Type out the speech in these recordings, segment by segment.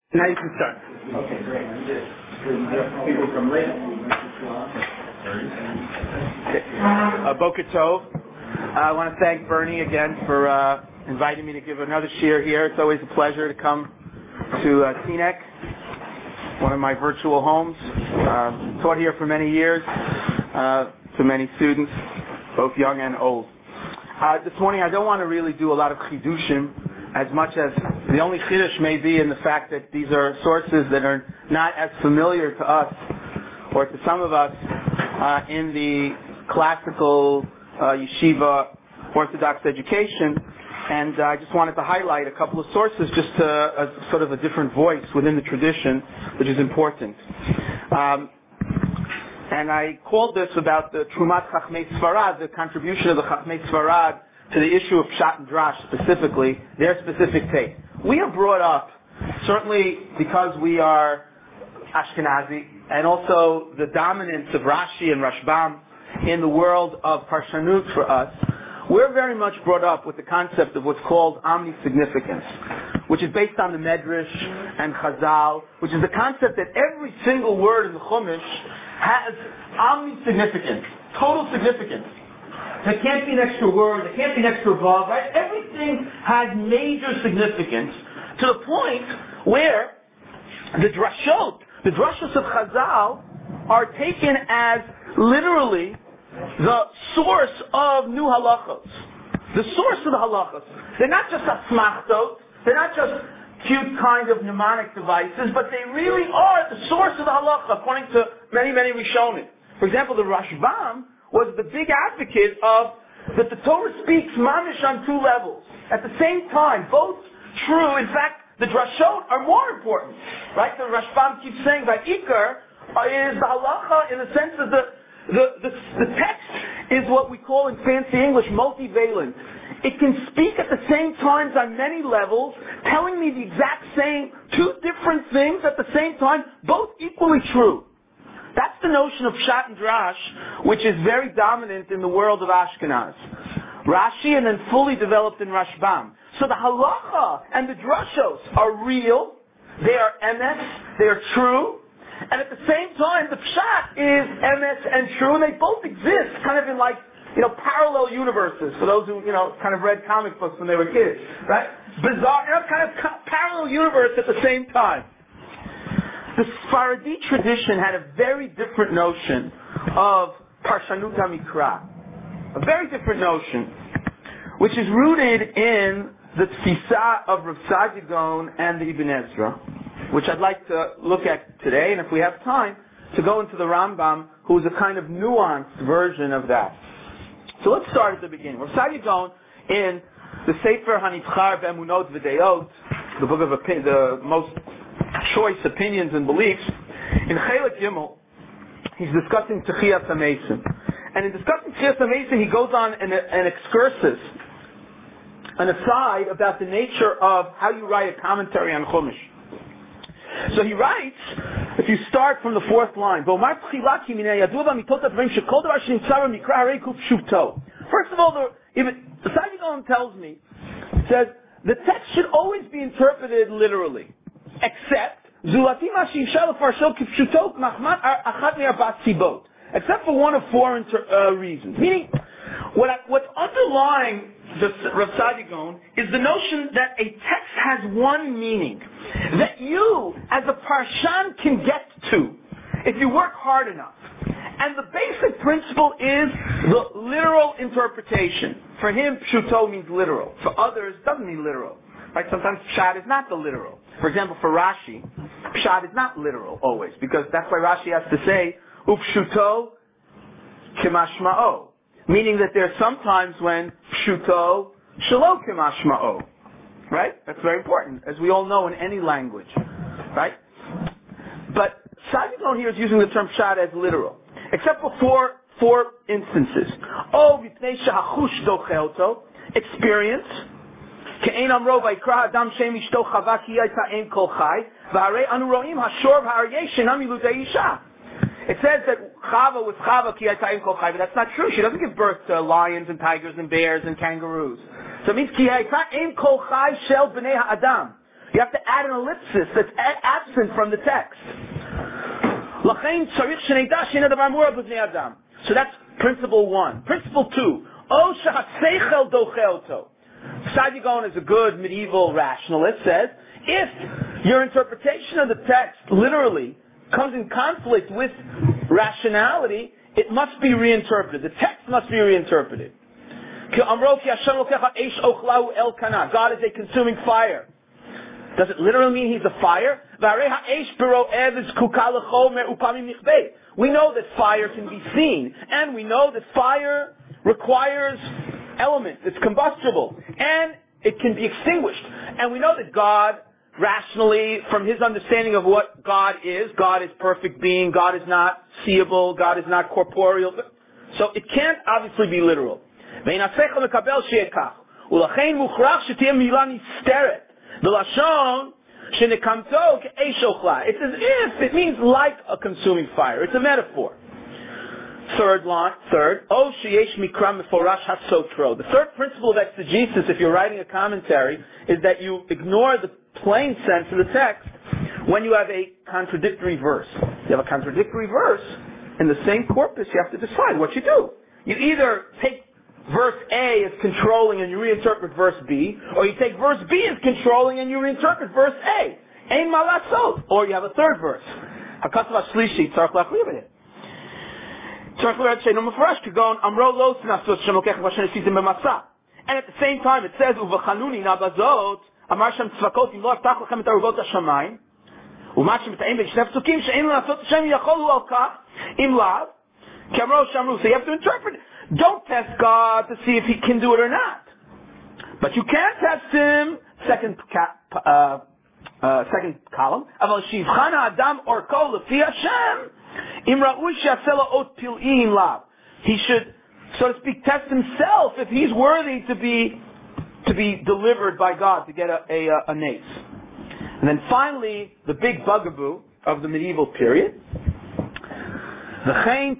Now you can start. Okay, great. People from Lake. Boker Tov. I want to thank Bernie again for inviting me to give another shiur here. It's always a pleasure to come to Teaneck, one of my virtual homes. Taught here for many years to many students, both young and old. This morning I don't want to really do a lot of chidushim, as much as the only chiddush may be in the fact that these are sources that are not as familiar to us or to some of us in the classical yeshiva Orthodox education. And I just wanted to highlight a couple of sources just to, as sort of a different voice within the tradition, which is important. And I called this about the Trumat Chachmei Sfarad, the contribution of the Chachmei Sfarad to the issue of Pshat and Drash specifically, their specific take. We are brought up, certainly because we are Ashkenazi, and also the dominance of Rashi and Rashbam in the world of Parshanut for us, we're very much brought up with the concept of what's called omni-significance, which is based on the Medrash and Chazal, which is the concept that every single word in the Chumash has omni-significance, total significance. It can't be next to a word, it can't be next to a vav, right? Everything has major significance to the point where the drashos of Chazal are taken as literally the source of new halachos. The source of the halachos. They're not just asmachtos, they're not just cute kind of mnemonic devices, but they really are the source of the halacha, according to many, many Rishonim. For example, the Rashbam was the big advocate of that the Torah speaks mamish on two levels. At the same time, both true. In fact, the drashot are more important. Right? The Rashbam keeps saying that Iker is the halacha in the sense that the text is what we call in fancy English multivalent. It can speak at the same times on many levels, telling me the exact same two different things at the same time, both equally true. That's the notion of Pshat and Drash, which is very dominant in the world of Ashkenaz. Rashi and then fully developed in Rashbam. So the halacha and the drashos are real, they are emes, they are true, and at the same time the Pshat is emes and true, and they both exist kind of in parallel universes, for those who, kind of read comic books when they were kids, right? Bizarre, kind of parallel universe at the same time. The Sephardi tradition had a very different notion of Parshanut HaMikra. A very different notion, which is rooted in the Tfisa of Rav Saadia Gaon and the Ibn Ezra, which I'd like to look at today, and if we have time, to go into the Rambam, who is a kind of nuanced version of that. So let's start at the beginning. Rav Saadia Gaon, in the Sefer HaNivchar Be'emunot V'Deyot, the book of the most choice opinions and beliefs, in Chelik Gimel, he's discussing Techiyas HaMesim. And in discussing Techiyas HaMesim, he goes on an excursus, an aside about the nature of how you write a commentary on Chumash. So he writes, if you start from the fourth line, first of all, the Saadia Gaon tells me, says, the text should always be interpreted literally, except except for one of four reasons. Meaning, what's underlying the Rav Saadia Gaon is the notion that a text has one meaning that you, as a parshan, can get to if you work hard enough. And the basic principle is the literal interpretation. For him, pshuto means literal. For others, it doesn't mean literal. Right? Sometimes pshat is not the literal. For example, for Rashi, pshat is not literal always, because that's why Rashi has to say, upshuto kemashma'o. Meaning that there's sometimes when pshuto shelo kemashma'o. Right? That's very important, as we all know in any language. Right? But Saadia Gaon here is using the term pshat as literal. Except for four instances. Experience. It says that Chava was Chava ki hayta im kol chai, but that's not true. She doesn't give birth to lions and tigers and bears and kangaroos. So it means ki hayta im kol chai shel b'nei ha'adam. You have to add an ellipsis that's absent from the text. So that's principle 1. Principle 2. Saadia Gaon is a good medieval rationalist, says, if your interpretation of the text literally comes in conflict with rationality, it must be reinterpreted. The text must be reinterpreted. God is a consuming fire. Does it literally mean he's a fire? We know that fire can be seen, and we know that fire requires elements. It's combustible, and it can be extinguished. And we know that God, rationally, from his understanding of what God is perfect being, God is not seeable, God is not corporeal. So it can't obviously be literal. It's as if it means like a consuming fire. It's a metaphor. Third, the third principle of exegesis, if you're writing a commentary, is that you ignore the plain sense of the text when you have a contradictory verse. You have a contradictory verse in the same corpus, you have to decide what you do. You either take verse A as controlling and you reinterpret verse B, or you take verse B as controlling and you reinterpret verse A. Ein ma lasot. Or you have a third verse. Hakatav hashlishi tzarich lachriv it. And at the same time it says, Uvachanuni nabazot, amar shem tzvakot, im lo aftach lachem et aruvot hashamayim, u'mat shem b'ta'im b'shnei psukim, she'en l'nasot Hashem yacholu al kach, im lav, kamro shamru. So you have to interpret it. Don't test God to see if he can do it or not. But you can test him, second column, aval shivchana adam orko lefi Hashem, he should, so to speak, test himself if he's worthy to be delivered by God, to get a nace. And then finally, the big bugaboo of the medieval period. You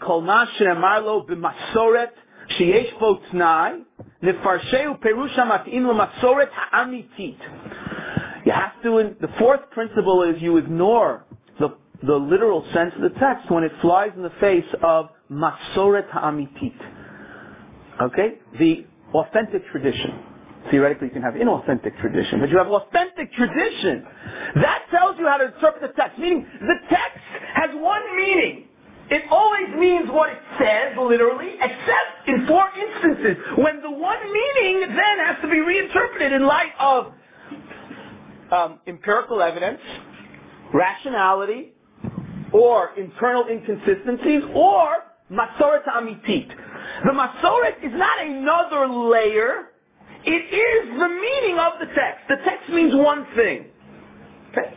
have to, the fourth principle is you ignore the literal sense of the text when it flies in the face of Masoret Ha'amitit. Okay? The authentic tradition. Theoretically you can have inauthentic tradition, but you have authentic tradition. That tells you how to interpret the text. Meaning, the text has one meaning. It always means what it says, literally, except in 4 instances, when the one meaning then has to be reinterpreted in light of empirical evidence, rationality, or internal inconsistencies, or Masoret Amitit. The Masoret is not another layer. It is the meaning of the text. The text means one thing. Okay?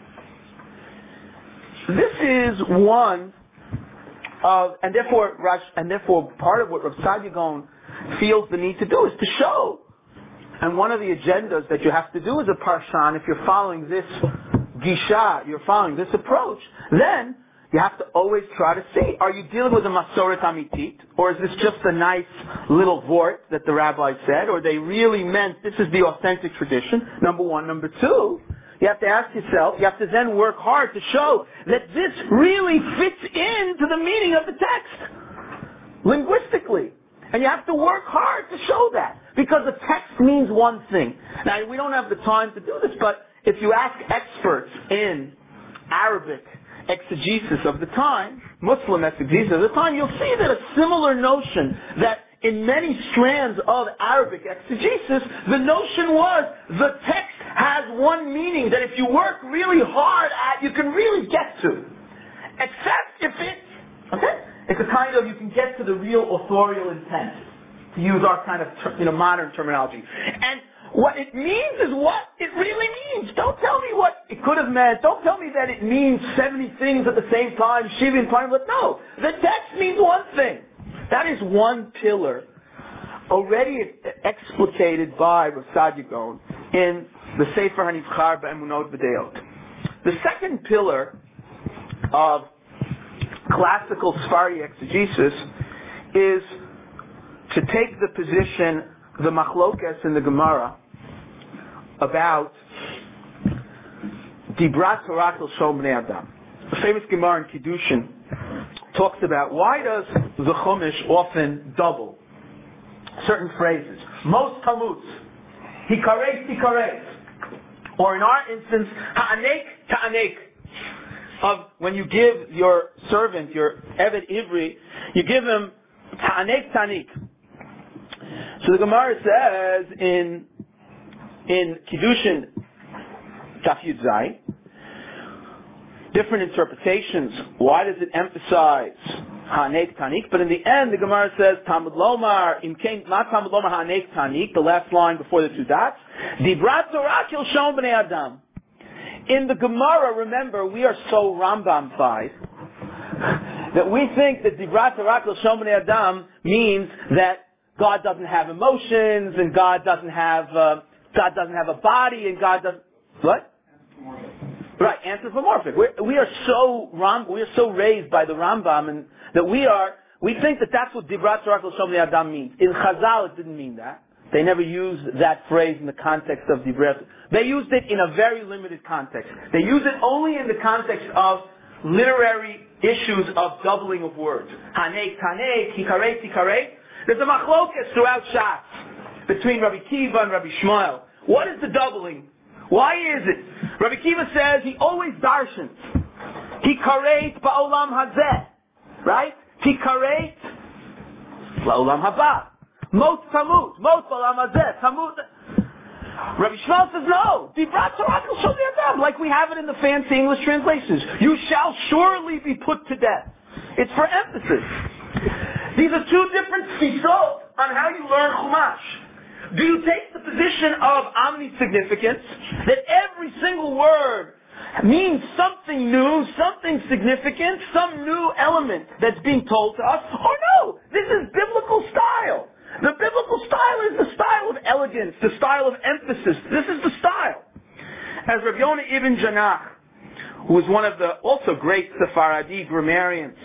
This is one of, and therefore part of what Rav Saadia Gaon feels the need to do is to show. And one of the agendas that you have to do as a Parshan, if you're following this Gisha, you're following this approach, then you have to always try to see, are you dealing with a Masoret Amitit, or is this just a nice little vort that the rabbi said, or they really meant this is the authentic tradition, number one. Number two, you have to ask yourself, you have to then work hard to show that this really fits into the meaning of the text, linguistically. And you have to work hard to show that, because the text means one thing. Now, we don't have the time to do this, but if you ask experts in Arabic exegesis of the time, Muslim exegesis of the time, you'll see that a similar notion that in many strands of Arabic exegesis, the notion was the text has one meaning that if you work really hard at, you can really get to. Except if it's a kind of, you can get to the real authorial intent, to use our kind of modern terminology. And what it means is what it really means. Don't tell me what it could have meant. Don't tell me that it means 70 things at the same time, Shiva and Parim. But no, the text means one thing. That is one pillar already explicated by Rav Saadia Gaon in the Sefer HaNivchar B'Emunot V'Deot. The second pillar of classical Sfari exegesis is to take the position, the machlokes in the Gemara, about Dibrat Torah Shom Bnei Adam. The famous Gemara in Kiddushin talks about why does the Chumash often double certain phrases. Most Talmuds, Hikares, or in our instance, Ta'anek, of when you give your servant, your Eved Ivri, you give him Ta'anek. So the Gemara says in Kiddushin Daf Yud Zayin, different interpretations. Why does it emphasize Ha'anek Tanik? But in the end, the Gemara says Talmud Lomar Imkein, not Talmud Lomar Ha'anek Tanik, the last line before the two dots. Dibrat Torah Kilshon Bnei Adam. In the Gemara, remember, we are so Rambam-fied that we think that Dibrat Torah Kilshon Bnei Adam means that God doesn't have emotions, and God doesn't have a body, and God doesn't what? Right, anthropomorphic. We are so raised by the Rambam, and that we think that that's what Dibrat Torah Kilshon Bnei Adam means. In Chazal, it didn't mean that. They never used that phrase in the context of Dibrat. They used it in a very limited context. They use it only in the context of literary issues of doubling of words. Hanek, Tanek, Hikaret. There's a machlokas throughout Shas between Rabbi Kiva and Rabbi Shmuel. What is the doubling? Why is it? Rabbi Kiva says he always darshans. Hikaret ba'olam hazeh. Right? Hikaret ba'olam haba. Mot tamut. Mot ba'olam hazeh. Tamut. Rabbi Shmuel says no. Dibrat Torah Kilshon Bnei Adam, like we have it in the fancy English translations. You shall surely be put to death. It's for emphasis. These are two different tfisot on how you learn Chumash. Do you take the position of omni-significance, that every single word means something new, something significant, some new element that's being told to us, or no, this is biblical style. The biblical style is the style of elegance, the style of emphasis. This is the style. As Rav Yonah Ibn Janach, who was one of the also great Sephardi grammarians,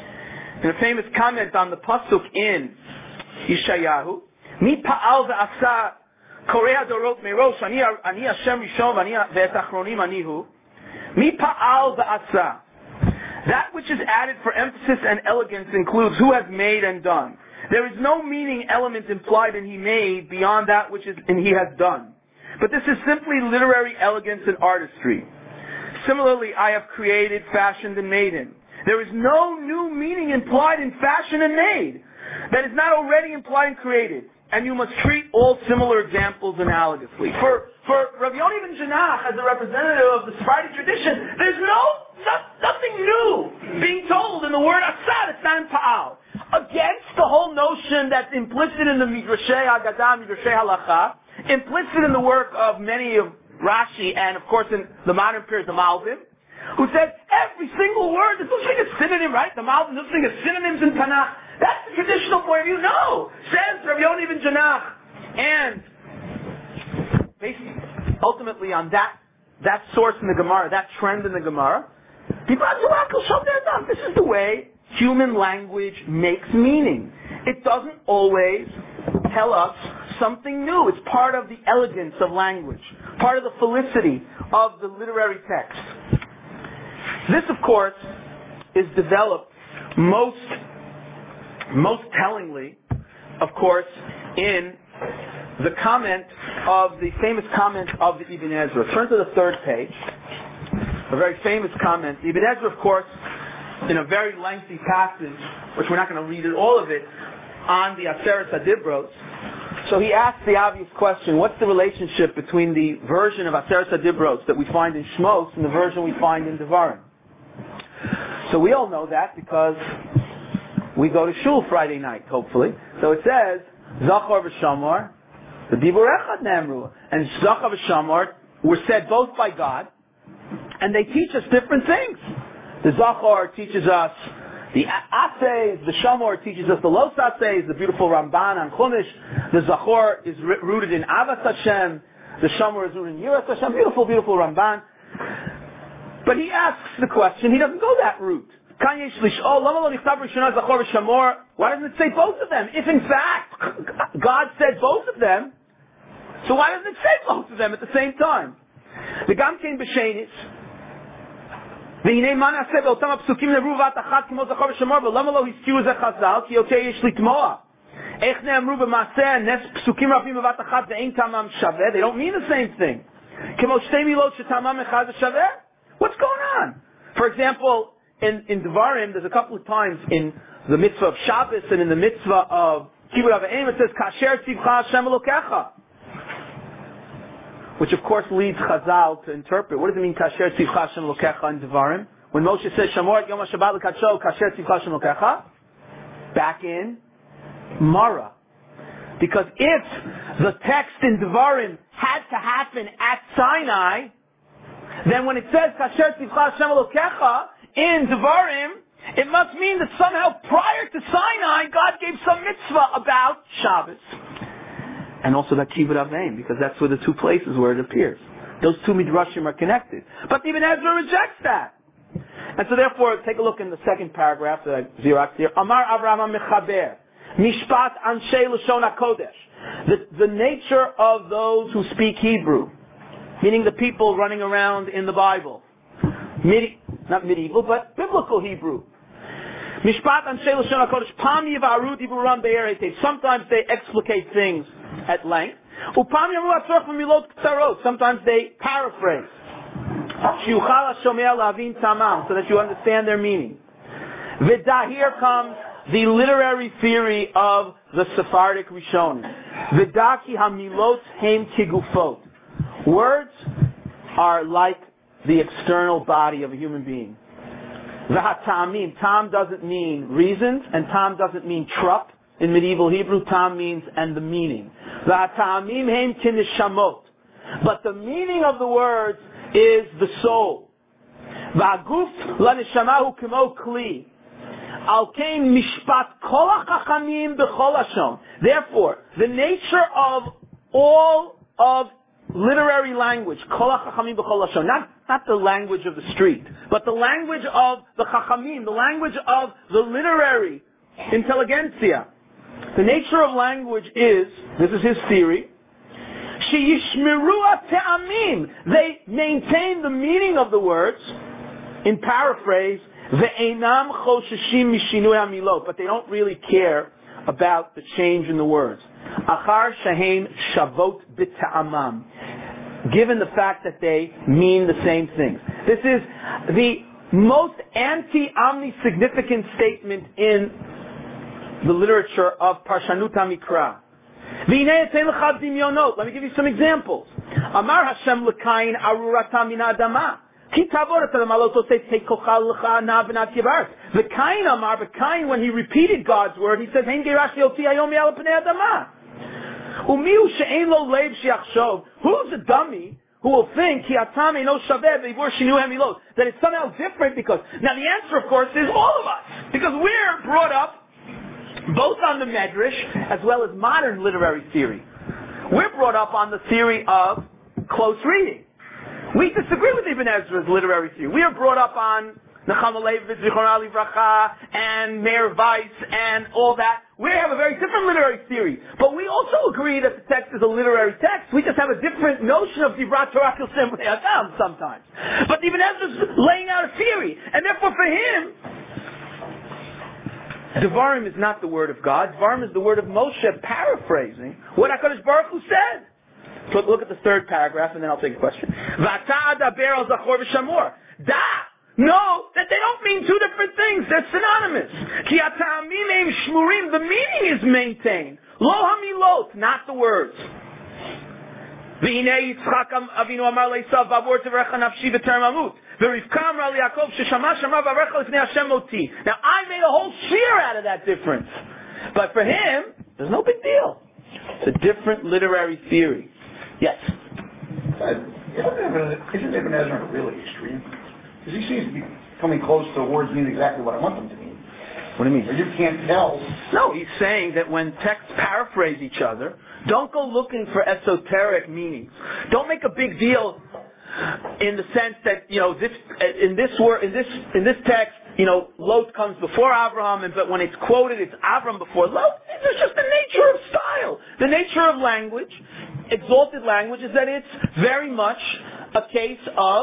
in a famous comment on the pasuk in Yeshayahu, Mi pa'al ve'asa korei hadorot merosh, ani Hashem rishon ve'et achronim anihu. Mi pa'al ve'asa. That which is added for emphasis and elegance includes who has made and done. There is no meaning element implied in he made beyond that which is in he has done. But this is simply literary elegance and artistry. Similarly, I have created, fashioned, and made him. There is no new meaning implied in fashion and made that is not already implied and created. And you must treat all similar examples analogously. For Rav Yonah Ibn Janach, as a representative of the Sephardi tradition, there's nothing new being told in the word asad. It's not in pa'al. Against the whole notion that's implicit in the Midrashei Haggadah, Midrashei Halacha, implicit in the work of many of Rashi, and of course in the modern period, the Malvim, who said every single word, there's no such thing as synonym, right? The Malvim, there's no such thing as synonyms in Tanakh. That's the traditional point of view. No! Says Rav Yonah Ibn Janach. And basically, ultimately on that source in the Gemara, that trend in the Gemara, this is the way human language makes meaning. It doesn't always tell us something new. It's part of the elegance of language, part of the felicity of the literary text. This, of course, is developed most tellingly, of course, in the famous comment of the Ibn Ezra. Turn to the third page. A very famous comment. Ibn Ezra, of course, in a very lengthy passage, which we're not going to read all of it, on the Aseret HaDibros. So he asks the obvious question, what's the relationship between the version of Aseret HaDibros that we find in Shmos and the version we find in Devarim? So we all know that because we go to shul Friday night, hopefully. So it says, Zachor v'Shamor, the Dibur Echad Nemru. And Zachor v'Shamor were said both by God, and they teach us different things. The Zachor teaches us the Aseis, the Shamor teaches us the Los Aseis, the beautiful Ramban on Chumash. The Zachor is rooted in Avas Hashem. The Shamor is rooted in Yiras Hashem. Beautiful, beautiful Ramban. But he asks the question, he doesn't go that route. Why doesn't it say both of them? If in fact God said both of them, so why doesn't it say both of them at the same time? The Gamkein B'Shenis, והנה מה נעשה באותם הפסוקים נאמרו בבת אחת כמו זכור ושמור, ולמה לא הזכירו זה חז"ל? כי יותר יש לתמוה. איך נאמרו במעשה הנס פסוקים רבים בבת אחת ואין טעמם שווה? They don't mean the same thing. כמו שתי מילות שטעמם אחד ושווה? What's going on? For example, in Devarim, there's a couple of times in the mitzvah of Shabbos and in the mitzvah of Kibud Av V'Eim, it says, Kasher tzivcha Hashem Elokecha. Which of course leads Chazal to interpret. What does it mean, Kasher tzivcha Hashem Elokecha in Devarim? When Moshe says, Shamor et Yom HaShabbat l'kadsho, Kasher tzivcha Hashem Elokecha, back in Mara. Because if the text in Devarim had to happen at Sinai, then when it says Kasher tzivcha Hashem Elokecha in Devarim, it must mean that somehow prior to Sinai, God gave some mitzvah about Shabbos. And also that Kibud Av V'Eim, because that's where the two places where it appears. Those two midrashim are connected. But even Ezra rejects that. And so therefore, take a look in the second paragraph that I xeroxed here. Amar Avraham HaMechaber, Mishpat Anshe Lashon HaKodesh. The nature of those who speak Hebrew, meaning the people running around in the Bible. Not medieval, but biblical Hebrew. Mishpat Anshe Lashon HaKodesh, Pam Yivaru Diburam Be'er Hetev. Sometimes they explicate things at length. Upam Yamu Atzorach V'Milot K'tarot. Sometimes they paraphrase. Shiuchal HaShomea Lavin Tamam, so that you understand their meaning. V'da, here comes the literary theory of the Sephardic Rishonim. V'da ki hamilot heim kigufot. Words are like the external body of a human being. V'hatamim. Tam doesn't mean reasons, and tam doesn't mean trup. In medieval Hebrew, tam means and the meaning. V'hatamim heim kinishamot. But the meaning of the words is the soul. V'aguf lanishamahu kemo kli. Al kein mishpat kol hachachamim b'chol hashon. Therefore, the nature of all of literary language, kol hachachamim b'chol hashon, not the language of the street, but the language of the chachamim, the language of the literary intelligentsia. The nature of language is, this is his theory, sheyishmeru te'amim. They maintain the meaning of the words, in paraphrase, ve'enam chosheshim mishinui hamilot, but they don't really care about the change in the words. Achar shehem shavot b'ta'amam. Given the fact that they mean the same things. This is the most anti-omni significant statement in the literature of Parshanut HaMikra. Let me give you some examples. Amar Hashem l'kain arurata min adama. Ki tavorat adama lo tosei tekochal l'cha na v'nat yibaret. The Kain Amar, but Kain, when he repeated God's word, he says, Hein gerashi oti hayom yal pnei adama. Umiu she'ein lo lev she'achshov. Who's a dummy who will think that it's somehow different? Because now the answer, of course, is all of us, because we're brought up both on the Medrash as well as modern literary theory. We're brought up on the theory of close reading. We disagree with Ibn Ezra's literary theory. We are brought up on Nechama Leibovitz, Zichron Livracha, and Meir Weiss, and all that. We have a very different literary theory. But we also agree that the text is a literary text. We just have a different notion of Divrat Torah Kilsem Adam sometimes. But Ibn Ezra's laying out a theory. And therefore for him, Devarim is not the word of God. Devarim is the word of Moshe, paraphrasing what HaKadosh Baruch Hu said. So look at the third paragraph, and then I'll take a question. V'ata adaber al zachor v'shamor. Da! No, that they don't mean two different things. They're synonymous. Ki ata'amim eim shmurim. The meaning is maintained. Lo hamilot, not the words. V'hinei Yitzchak Avinu amar le'Esav v'avor teverecha nafshi v'terem amut. V'rivka amar le'Yakov sheshama shama v'arecha l'fnei Hashem oti. Now I made a whole shir out of that difference. But for him, there's no big deal. It's a different literary theory. Yes? Isn't Ibn Ezra really extreme? Because he seems to be coming close to words mean exactly what I want them to mean. What do you mean? Or you can't tell. No, he's saying that when texts paraphrase each other, don't go looking for esoteric meanings. Don't make a big deal in the sense that, in this text, Lot comes before Abraham, but when it's quoted, it's Abraham before Lot. It's just the nature of style. The nature of language, exalted language, is that it's very much a case of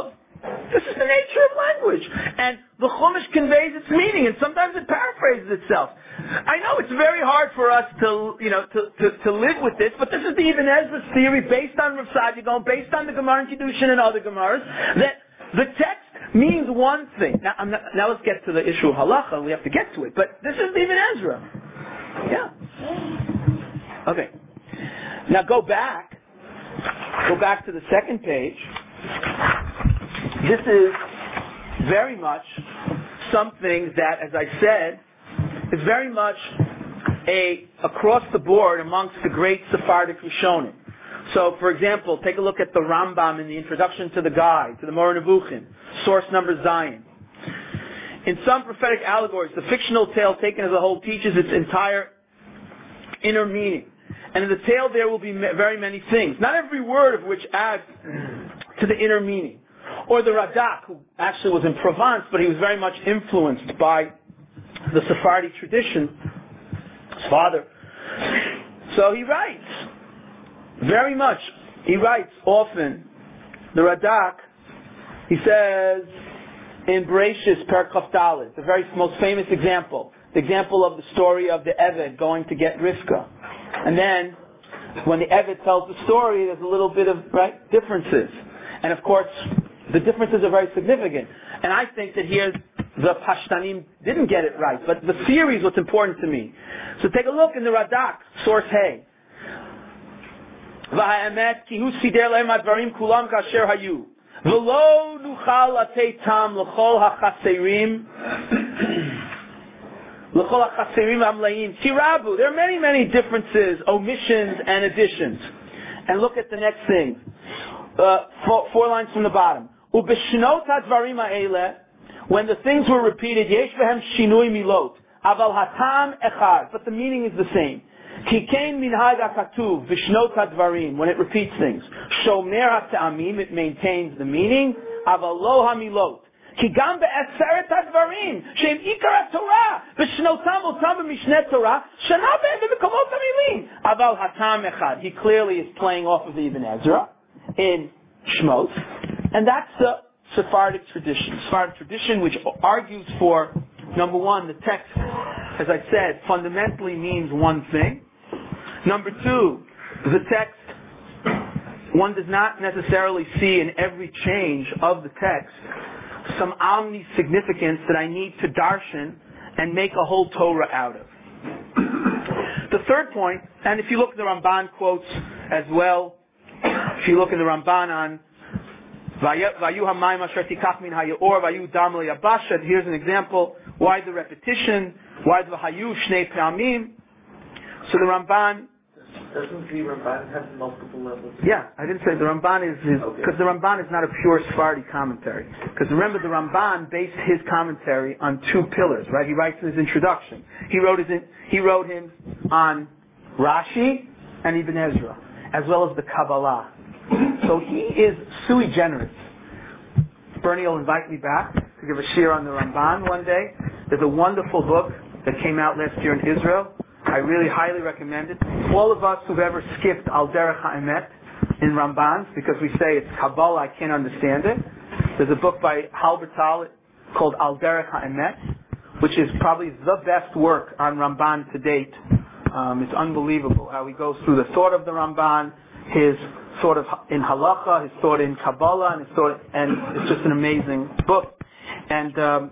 This is the nature of language. And the Chumash conveys its meaning, and sometimes it paraphrases itself. I know it's very hard for us to live with this, but this is the Ibn Ezra's theory based on Rav Saadia Gaon, based on the Gemara in Kiddushin and other Gemaras, that the text means one thing. Now let's get to the issue of halacha. We have to get to it, but this is the Ibn Ezra. Yeah. Okay. Now go back to the second page. This is very much something that, as I said, is very much across the board amongst the great Sephardic Rishonim. So, for example, take a look at the Rambam in the introduction to the guide, to the Moreh Nevuchim, source number Zion. In some prophetic allegories, the fictional tale taken as a whole teaches its entire inner meaning. And in the tale there will be very many things, not every word of which adds to the inner meaning. Or the Radak, who actually was in Provence, but he was very much influenced by the Sephardi tradition, his father. So he writes, very much, he writes often, the Radak, he says, in Bereshis, Perek Chaf Daled, the very most famous example, the example of the story of the Eved going to get Rivka. And then, when the Eved tells the story, there's a little bit of differences. And of course, the differences are very significant. And I think that here, the Pashtanim didn't get it right. But the theory is what's important to me. So take a look in the Radak, source Hey. V'ha'emet ki hu sider lehem advarim kulam kasher hayu. V'lo nuchal atei tam l'chol ha'chaserim l'chol ha'chaserim ha'mlaim tirabu. There are many, many differences, omissions and additions. And look at the next thing. 4 lines from the bottom. Ubeshnot hadvarim ha'eleh, when the things were repeated, yesh behem shinui milot, aval hatam echad, but the meaning is the same. Ki kein minhag hakatuv bishnot hadvarim, when it repeats things. Shomer ha'ta'amim, it maintains the meaning. Aval lo hamilot. Ki gam be'aseret hadvarim, she'em ikar ha'torah, b'shnotam otam b'mishnet Torah, shana be'em b'mekomot ha'milim. Aval hatam echad. He clearly is playing off of the Ibn Ezra in Shmos, and that's the Sephardic tradition. Sephardic tradition which argues for, number one, the text, as I said, fundamentally means one thing. Number two, the text, one does not necessarily see in every change of the text some omni significance that I need to darshan and make a whole Torah out of. The third point, and if you look at the Ramban quotes as well, if you look in the Ramban on Vayu hamayim asher tikach min hayor vayu dam leyabasha, here's an example. Why the repetition? Why the hayu shnei pamim? So the Ramban. Doesn't the Ramban have multiple levels? Yeah, I didn't say the Ramban is because the Ramban is not a pure Sephardi commentary. Because remember, the Ramban based his commentary on 2 pillars, right? He writes in his introduction. He wrote him on Rashi and Ibn Ezra, as well as the Kabbalah. So he is sui generis. Bernie will invite me back to give a shir on the Ramban one day. There's a wonderful book that came out last year in Israel. I really highly recommend it. All of us who've ever skipped Al Derech HaEmet in Rambans, because we say it's Kabbalah, I can't understand it. There's a book by Halbertal called Al Derech HaEmet, which is probably the best work on Ramban to date. It's unbelievable how he goes through the thought of the Ramban, his thought of in halacha, his thought in Kabbalah, and his thought, and it's just an amazing book. And the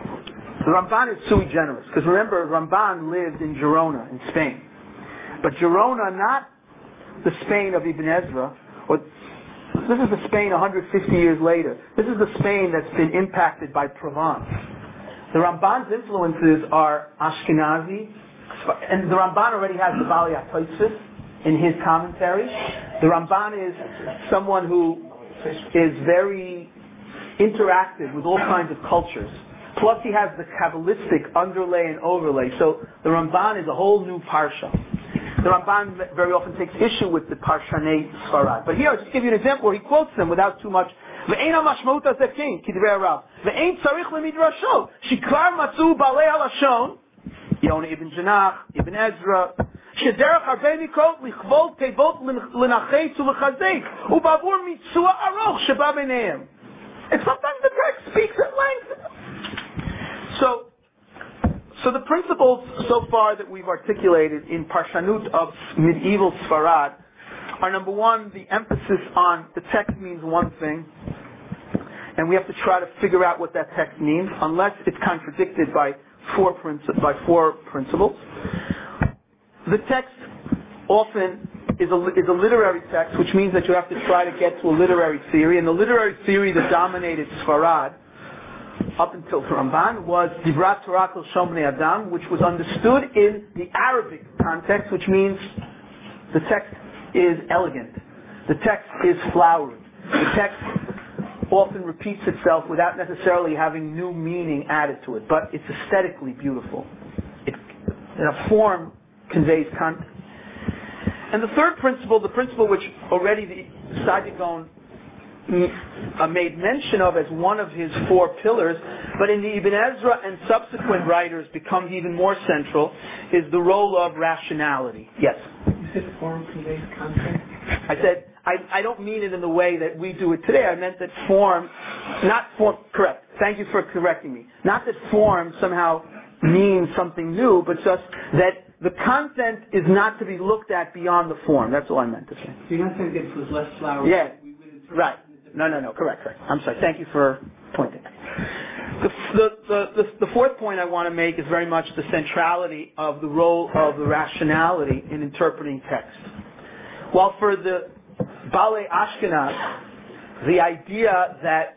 Ramban is sui generis, because remember, Ramban lived in Girona, in Spain. But Girona, not the Spain of Ibn Ezra, or this is the Spain 150 years later. This is the Spain that's been impacted by Provence. The Ramban's influences are Ashkenazi, and the Ramban already has the Bali HaTosfos in his commentary. The Ramban is someone who is very interactive with all kinds of cultures. Plus he has the Kabbalistic underlay and overlay. So the Ramban is a whole new parsha. The Ramban very often takes issue with the Parshanei Sfarad. But here, I'll just give you an example where he quotes them without too much. ואין המשמעות הזה כן, כדברי הרב. ואין צריך למדרשו, שכבר מצאו בעלי הלשון, יונה אבן ג'נח, אבן עזרא, שדרך הרבה מקרות לכבול תיבות לנחץ ולחזק, ובעבור מיצוע ארוך שבא ביניהם. And sometimes the text speaks at length. So the principles so far that we've articulated in Parshanut of medieval Sfarad are, number one, the emphasis on the text means one thing, and we have to try to figure out what that text means, unless it's contradicted by four principles. The text often is a literary text, which means that you have to try to get to a literary theory, and the literary theory that dominated Sfarad up until the Ramban was Dibrat Torah Kol Shom Bnei Adam, which was understood in the Arabic context, which means the text is elegant, the text is flowery, the text often repeats itself without necessarily having new meaning added to it, but it's aesthetically beautiful. It, in a form, conveys content. And the third principle, the principle which already the Saadia Gaon made mention of as one of his four pillars, but in the Ibn Ezra and subsequent writers becomes even more central, is the role of rationality. Yes? You said form conveys content? I said, I don't mean it in the way that we do it today. I meant that form, correct. Thank you for correcting me. Not that form somehow means something new, but just that the content is not to be looked at beyond the form. That's all I meant to say. So you're not saying that it was less flowery? Yeah. Right. No. Correct. I'm sorry. Thank you for pointing. The fourth point I want to make is very much the centrality of the role of the rationality in interpreting text. While for the Balei Ashkenaz, the idea that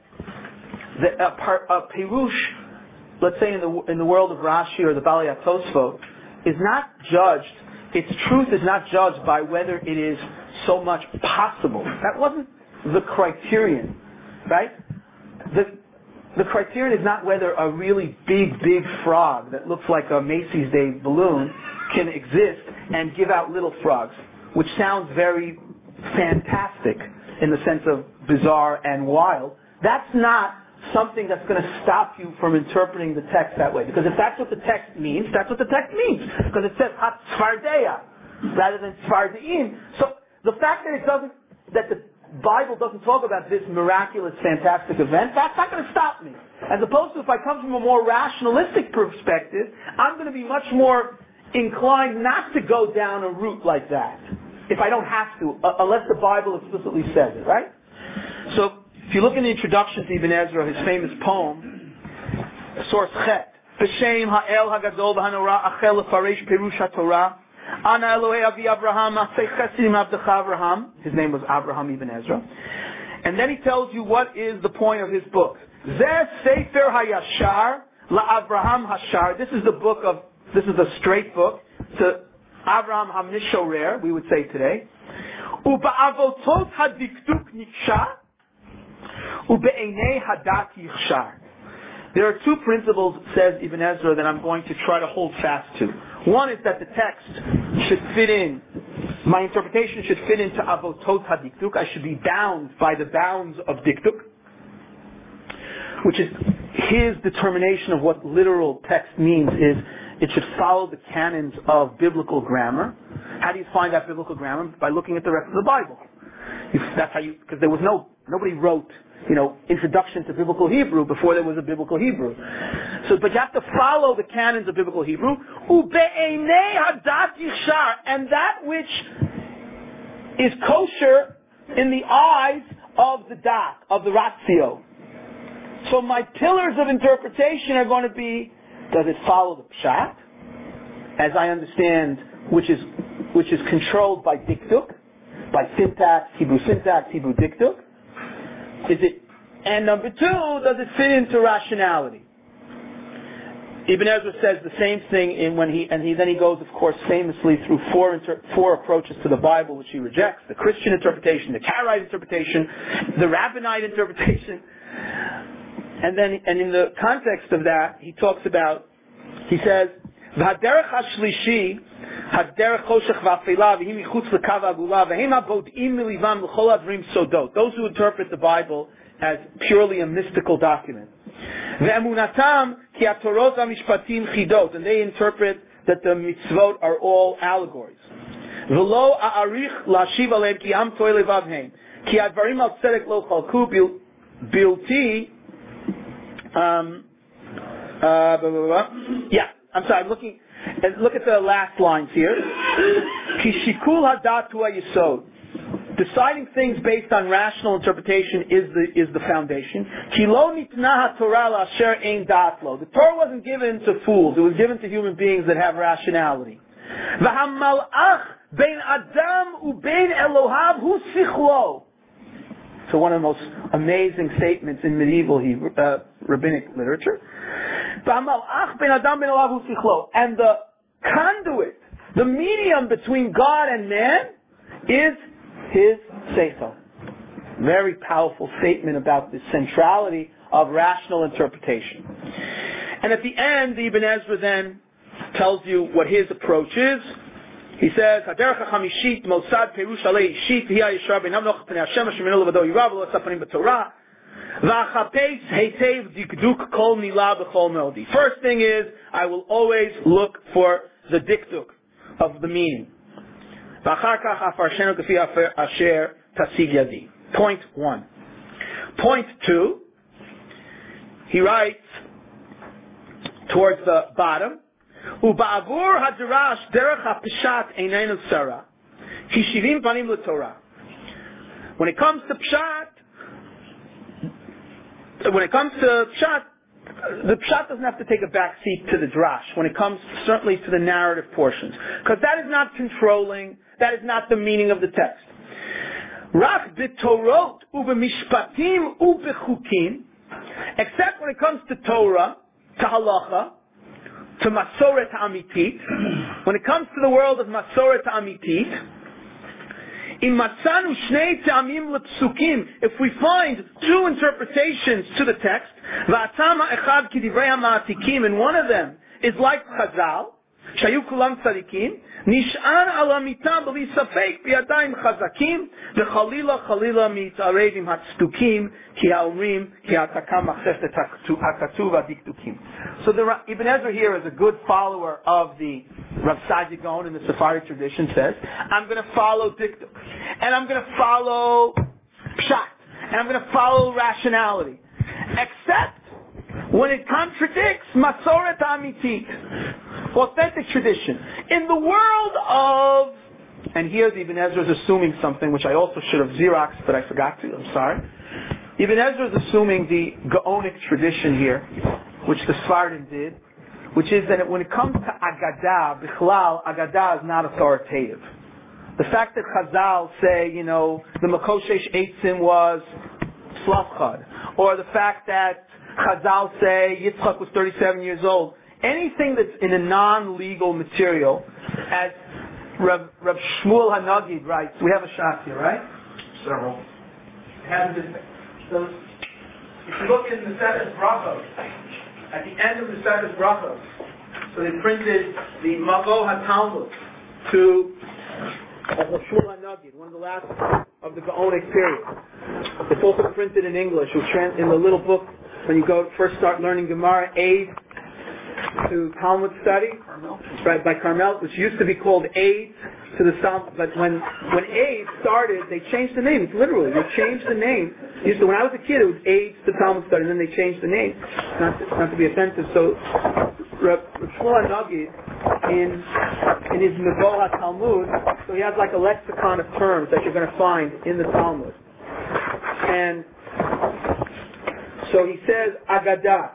a Perush, let's say in the world of Rashi or the Balei HaTosfot, is not judged, its truth is not judged by whether it is so much possible. That wasn't the criterion, right? The criterion is not whether a really big frog that looks like a Macy's Day balloon can exist and give out little frogs, which sounds very fantastic in the sense of bizarre and wild. That's not something that's going to stop you from interpreting the text that way. Because if that's what the text means, that's what the text means. Because it says Hat Tzfardeya rather than Tzfardeim. So the fact that the Bible doesn't talk about this miraculous, fantastic event, that's not going to stop me. As opposed to if I come from a more rationalistic perspective, I'm going to be much more inclined not to go down a route like that. If I don't have to, unless the Bible explicitly says it, right? So, if you look in the introduction to Ibn Ezra, his famous poem, source Chet, B'Shem Ha'el Hagadol V'Hanora Achel Lefaresh Perush HaTorah, Ana Elohei Avi Abraham, Asei Chesim Avdecha Abraham. His name was Abraham Ibn Ezra. And then he tells you what is the point of his book. Zeh Sefer HaYashar LaAvraham Hashar. This is a straight book to Avraham HaMishorer, we would say today. Uba'avotot hadiktuk niksha, ube'enei hadat yichshar. There are two principles, says Ibn Ezra, that I'm going to try to hold fast to. One is that the text should fit in, my interpretation should fit into avotot hadiktuk. I should be bound by the bounds of diktuk, which is his determination of what literal text means is it should follow the canons of biblical grammar. How do you find that biblical grammar? By looking at the rest of the Bible. That's how because there was nobody wrote, introduction to biblical Hebrew before there was a biblical Hebrew. So, but you have to follow the canons of biblical Hebrew. Ube'enei hadat yichshar, and that which is kosher in the eyes of the dat, of the ratio. So my pillars of interpretation are going to be, does it follow the pshat, as I understand, which is controlled by diktuk, by syntax, Hebrew diktuk? And number two, does it fit into rationality? Ibn Ezra says the same thing then he goes, of course, famously through four approaches to the Bible, which he rejects: the Christian interpretation, the Karaite interpretation, the Rabbinite interpretation. And in the context of that, he says, "V'haderech hashlishi, haderech choshech v'afela, v'hi michutz l'kav agula, v'hem habod'im milivam l'chol adrim sodot." Those who interpret the Bible as purely a mystical document. Ve'emunatam ki hatorot v'mishpatim chidot, and they interpret that the mitzvot are all allegories. V'lo a'arich la'ashiv aleim ki am toy levavheim, ki advarim al tzedek lo chalku Bilti. Yeah, I'm sorry. I'm looking. Look at the last lines here. Kishikul hadat hu hayesod. Deciding things based on rational interpretation is the foundation. Ki lo nitna haTorah la'asher ein dat lo. The Torah wasn't given to fools. It was given to human beings that have rationality. V'hamalach bein adam ubein Elohav hu sichlo. So one of the most amazing statements in medieval rabbinic literature. V'hamalach bein adam bein Elohav hu sichlo. And the conduit, the medium between God and man, is his seichel. Very powerful statement about the centrality of rational interpretation. And at the end, the Ibn Ezra then tells you what his approach is. He says, "Haderech HaChamishit Mosad Perush Alei Ishit Hiya Yishar B'nam Noch Pnei Hashem Sheminu Levado Yirav Lo Sapanim B'Torah V'Achapes Heitev Dikduk Kol Milah B'Chol Melodi." First thing is, I will always look for the dikduk of the meaning. Point 1. Point 2, he writes towards the bottom, Uba'avur hadirash derech ha'pishat einenu tzara, ki shivim panim l'Torah. When it comes to pshat, the pshat doesn't have to take a back seat to the drash when it comes certainly to the narrative portions, because that is not controlling, that is not the meaning of the text. Rak b'torot u'b'mishpatim u'b'chukim, except when it comes to Torah, to halacha, to masoret amitit, when it comes to the world of masoret amitit, if we find two interpretations to the text, and one of them is like Chazal, שהיו כולם צדיקים, נשען על המיטה בלי ספק בידיים חזקים, וחלילה חלילה מתערב עם הצדוקים, כי האומרים, כי התקה מחשבת הכתוב הדקדוקים. So the Ibn Ezra here is a good follower of the Rav Saadia Gaon in the Sephardic tradition, says, I'm going to follow dikduk, and I'm going to follow pshat, and I'm going to follow rationality, except when it contradicts Masoret Amitit, authentic tradition. In the world of, and here the Ibn Ezra is assuming something which I also should have Xeroxed, but I forgot to, I'm sorry. Ibn Ezra is assuming the Gaonic tradition here, which the Sephardim did, which is that when it comes to Agadah, Bichlal, Agadah is not authoritative. The fact that Chazal say, the Makoshesh Eitzim was Slafchad, or the fact that Chazal say Yitzchak was 37 years old, anything that's in a non-legal material, as Rav Shmuel HaNagid writes, we have a shot here, right? Several. So, if you look in the Sefer Brachos, at the end of the Sefer Brachos, so they printed the Mago HaTalmud to Rav Shmuel HaNagid, one of the last of the Gaonic period. It's also printed in English, in the little book when you first start learning Gemara, Aid to Talmud study, right, by Carmel, which used to be called Aid to the Psalm, but when Aid started, they changed the name. It's literally, they changed the name. When I was a kid, it was Aid to Talmud study, and then they changed the name, not to be offensive. So, Rav Shmuel HaNagid, in his Mevo HaTalmud, so he has like a lexicon of terms that you're going to find in the Talmud. And so he says, Agadah.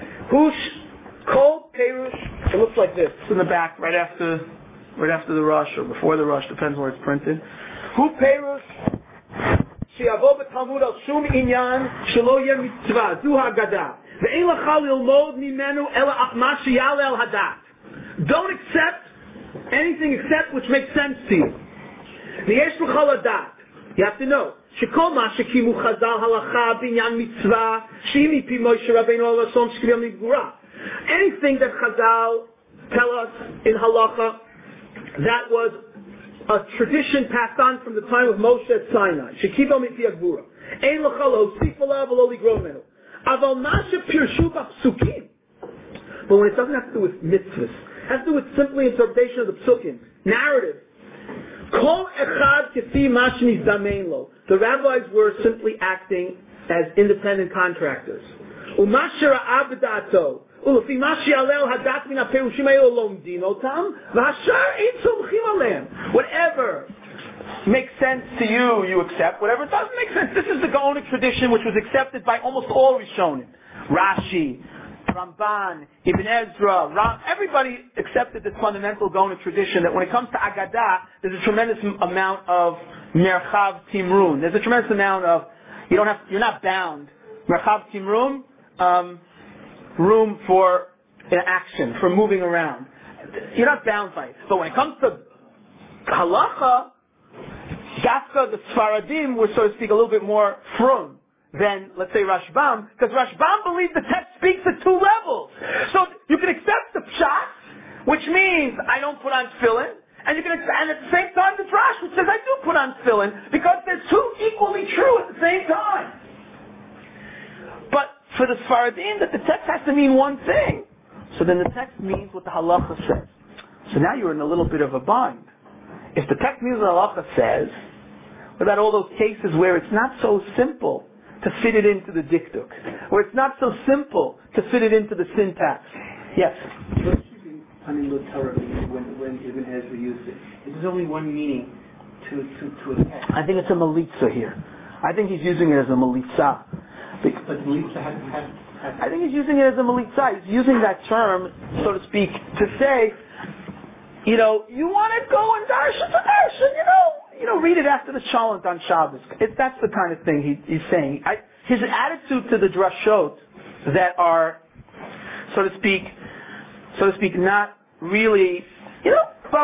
Kol Perush, it looks like this. It's in the back, right after the rush, or before the rush, depends where it's printed. Hu Perush, She'avo b'Talmud al shum inyan, shelo yeh mitzvah, zu ha'agadah. Ve'en lecha lilmod mimenu ela ma sheyale al hadat. Don't accept anything except which makes sense to you. V'yesh lecha ladat. You have to know. Shekol ma shekimu chazal halacha binyan mitzvah, she'imi pi Moshe Rabbeinu al Lashon shkriya migvura. Anything that Chazal tell us in halacha, that was a tradition passed on from the time of Moshe at Sinai. Shekiva miti agvura. Ein lecha l'hosif alav v'lo ligro menu. Aval mashe pirshu b'psukim. But when it doesn't have to do with mitzvahs, it has to do with simply interpretation of the psukim, narrative. Kol echad kefi mashni zamein lo. The rabbis were simply acting as independent contractors. Umashira abdato. Whatever makes sense to you, you accept. Whatever doesn't make sense. This is the Gaonic tradition which was accepted by almost all Rishonim. Rashi, Ramban, Ibn Ezra, everybody accepted this fundamental Gaonic tradition that when it comes to Agadah, there's a tremendous amount of Merchav Timrun. There's a tremendous amount of, you're not bound. Merchav Timrun, room for action, for moving around. You're not bound by it. But when it comes to halacha, Dafka, the Sfaradim were, so to speak, a little bit more frum than, let's say, Rashbam, because Rashbam believed the text speaks at two levels. So you can accept the pshat, which means I don't put on tefillin, and you can accept, and at the same time the Drash, which says I do put on tefillin, because they're two equally true at the same time. But for the Sfaradim, that the text has to mean one thing. So then the text means what the halacha says. So now you're in a little bit of a bind. If the text means what the halacha says, what about all those cases where it's not so simple to fit it into the diktuk, where it's not so simple to fit it into the syntax? Yes? What's using Hanilut Torah when Ibn Ezra used it? There's only one meaning to a text. I think it's a malitza here. I think he's using it as a malitza. But Melissa I think he's using it as a malitza. He's using that term, so to speak, to say, you want to go and darshan, read it after the Shalom on Shabbos. That's the kind of thing he's saying. His attitude to the drashot that are, so to speak, not really, I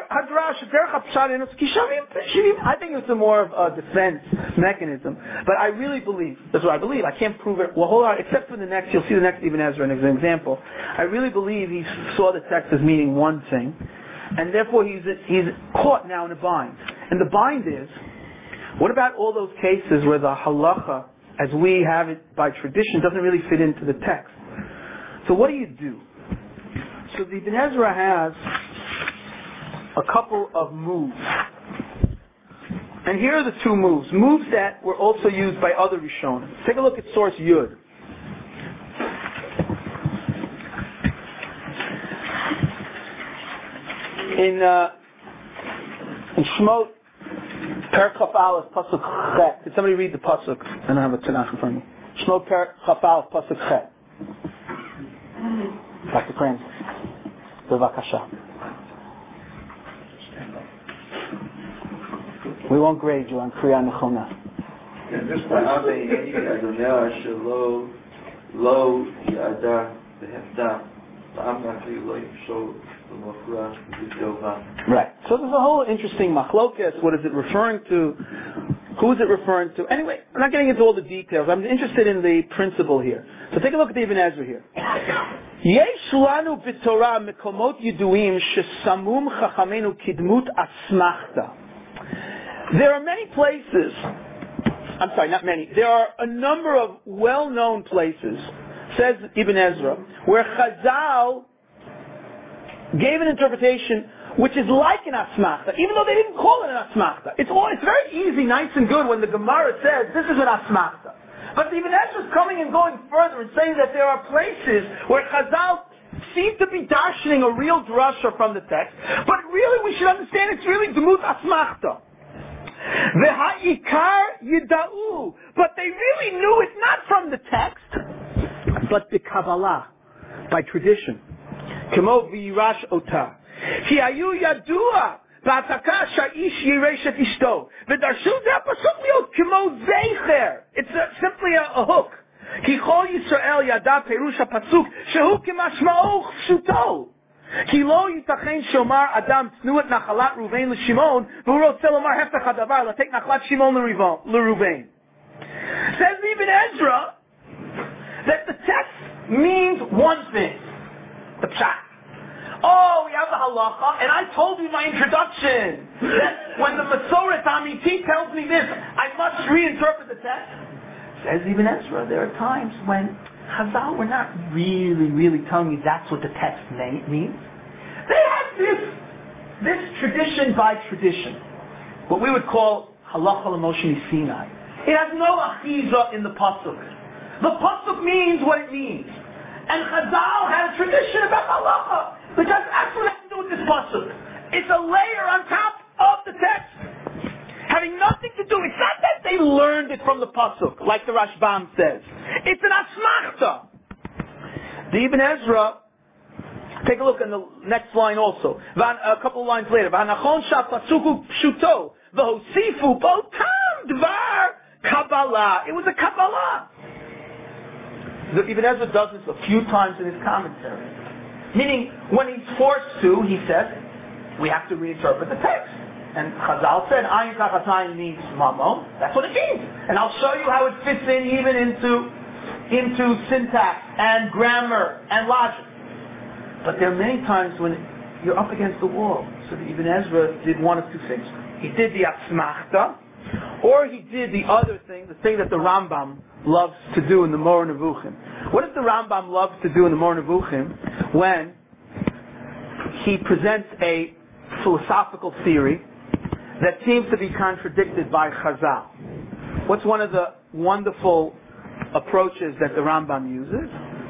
think it's a more of a defense mechanism. But I really believe, that's what I believe, I can't prove it, except for the next, you'll see the next Ibn Ezra as an example. I really believe he saw the text as meaning one thing, and therefore he's caught now in a bind. And the bind is, what about all those cases where the halacha, as we have it by tradition, doesn't really fit into the text? So what do? So the Ibn Ezra has a couple of moves. And here are the two moves that were also used by other Rishonim. Take a look at source Yud. In Shemot, Perek Chaf Aleph, Pasuk Chet. Did somebody read the Pasuk? I don't have a Tanakh in front of me. Shemot, Perek Chaf Aleph, Pasuk Chet. Dr. Kranz. Bevakasha. We won't grade you on Kriya Nechona. Right. So there's a whole interesting machlokas. What is it referring to? Who is it referring to? Anyway, I'm not getting into all the details. I'm interested in the principle here. So take a look at the Ibn Ezra here. Yesh lanu b'Torah mekomot yiduim shesamum chachamenu kidmut asmachta. There are many places, not many, there are a number of well-known places, says Ibn Ezra, where Chazal gave an interpretation which is like an asmachta, even though they didn't call it an asmachta. It's very easy, nice and good when the Gemara says this is an asmachta. But Ibn Ezra is coming and going further and saying that there are places where Chazal seem to be darshaning a real drasha from the text, but really we should understand it's really Demut Asmachta. V'ha'ikar yida'u, but they really knew it not from the text, but the Kabbalah, by tradition. Kemo v'yirash ota. Ki hayu yadua ba'ataka sha'ish yiresh et ishto. V'darshu zeh pasuk liot kemo zeicher. It's simply a hook. Ki chol Yisrael yada perush ha'pasuk shehu k'mashma'o chshuto. Ki lo yitachen shomar adam tnuat nachalat Ruvain l'Shimon v'hu rotzeh lomar heftach hadavar l'tek nachalat Shimon l'Ruvain. Says Ibn Ezra that the text means one thing, the pshat. Oh, we have the halacha, and I told you in my introduction that when the Masoret Amiti tells me this, I must reinterpret the text. Says Ibn Ezra, there are times when Chazal were not really telling you that's what the text means. They had this tradition by tradition, what we would call halacha l'Moshe Sinai. It has no achiza in the pasuk. The pasuk means what it means. And Chazal had a tradition about halacha, which has absolutely nothing to do with this pasuk. It's a layer on top of the text, having nothing to do. It's not that they learned it from the pasuk, like the Rashbam says. It's an asmachta. The Ibn Ezra, take a look in the next line also. A couple of lines later. V'hanachon shapasuku pshuto v'hosifu botam dvar kabbalah. It was a kabbalah. The Ibn Ezra does this a few times in his commentary. Meaning, when he's forced to, he says, we have to reinterpret the text. And Chazal said, ayin tachatayim means mamon. That's what it means. And I'll show you how it fits in even into syntax and grammar and logic. But there are many times when you're up against the wall. So the Ibn Ezra did one of two things. He did the asmachta, or he did the other thing, the thing that the Rambam loves to do in the Moreh Nevuchim. What does the Rambam love to do in the Moreh Nevuchim when he presents a philosophical theory that seems to be contradicted by Chazal? What's one of the wonderful approaches that the Rambam uses?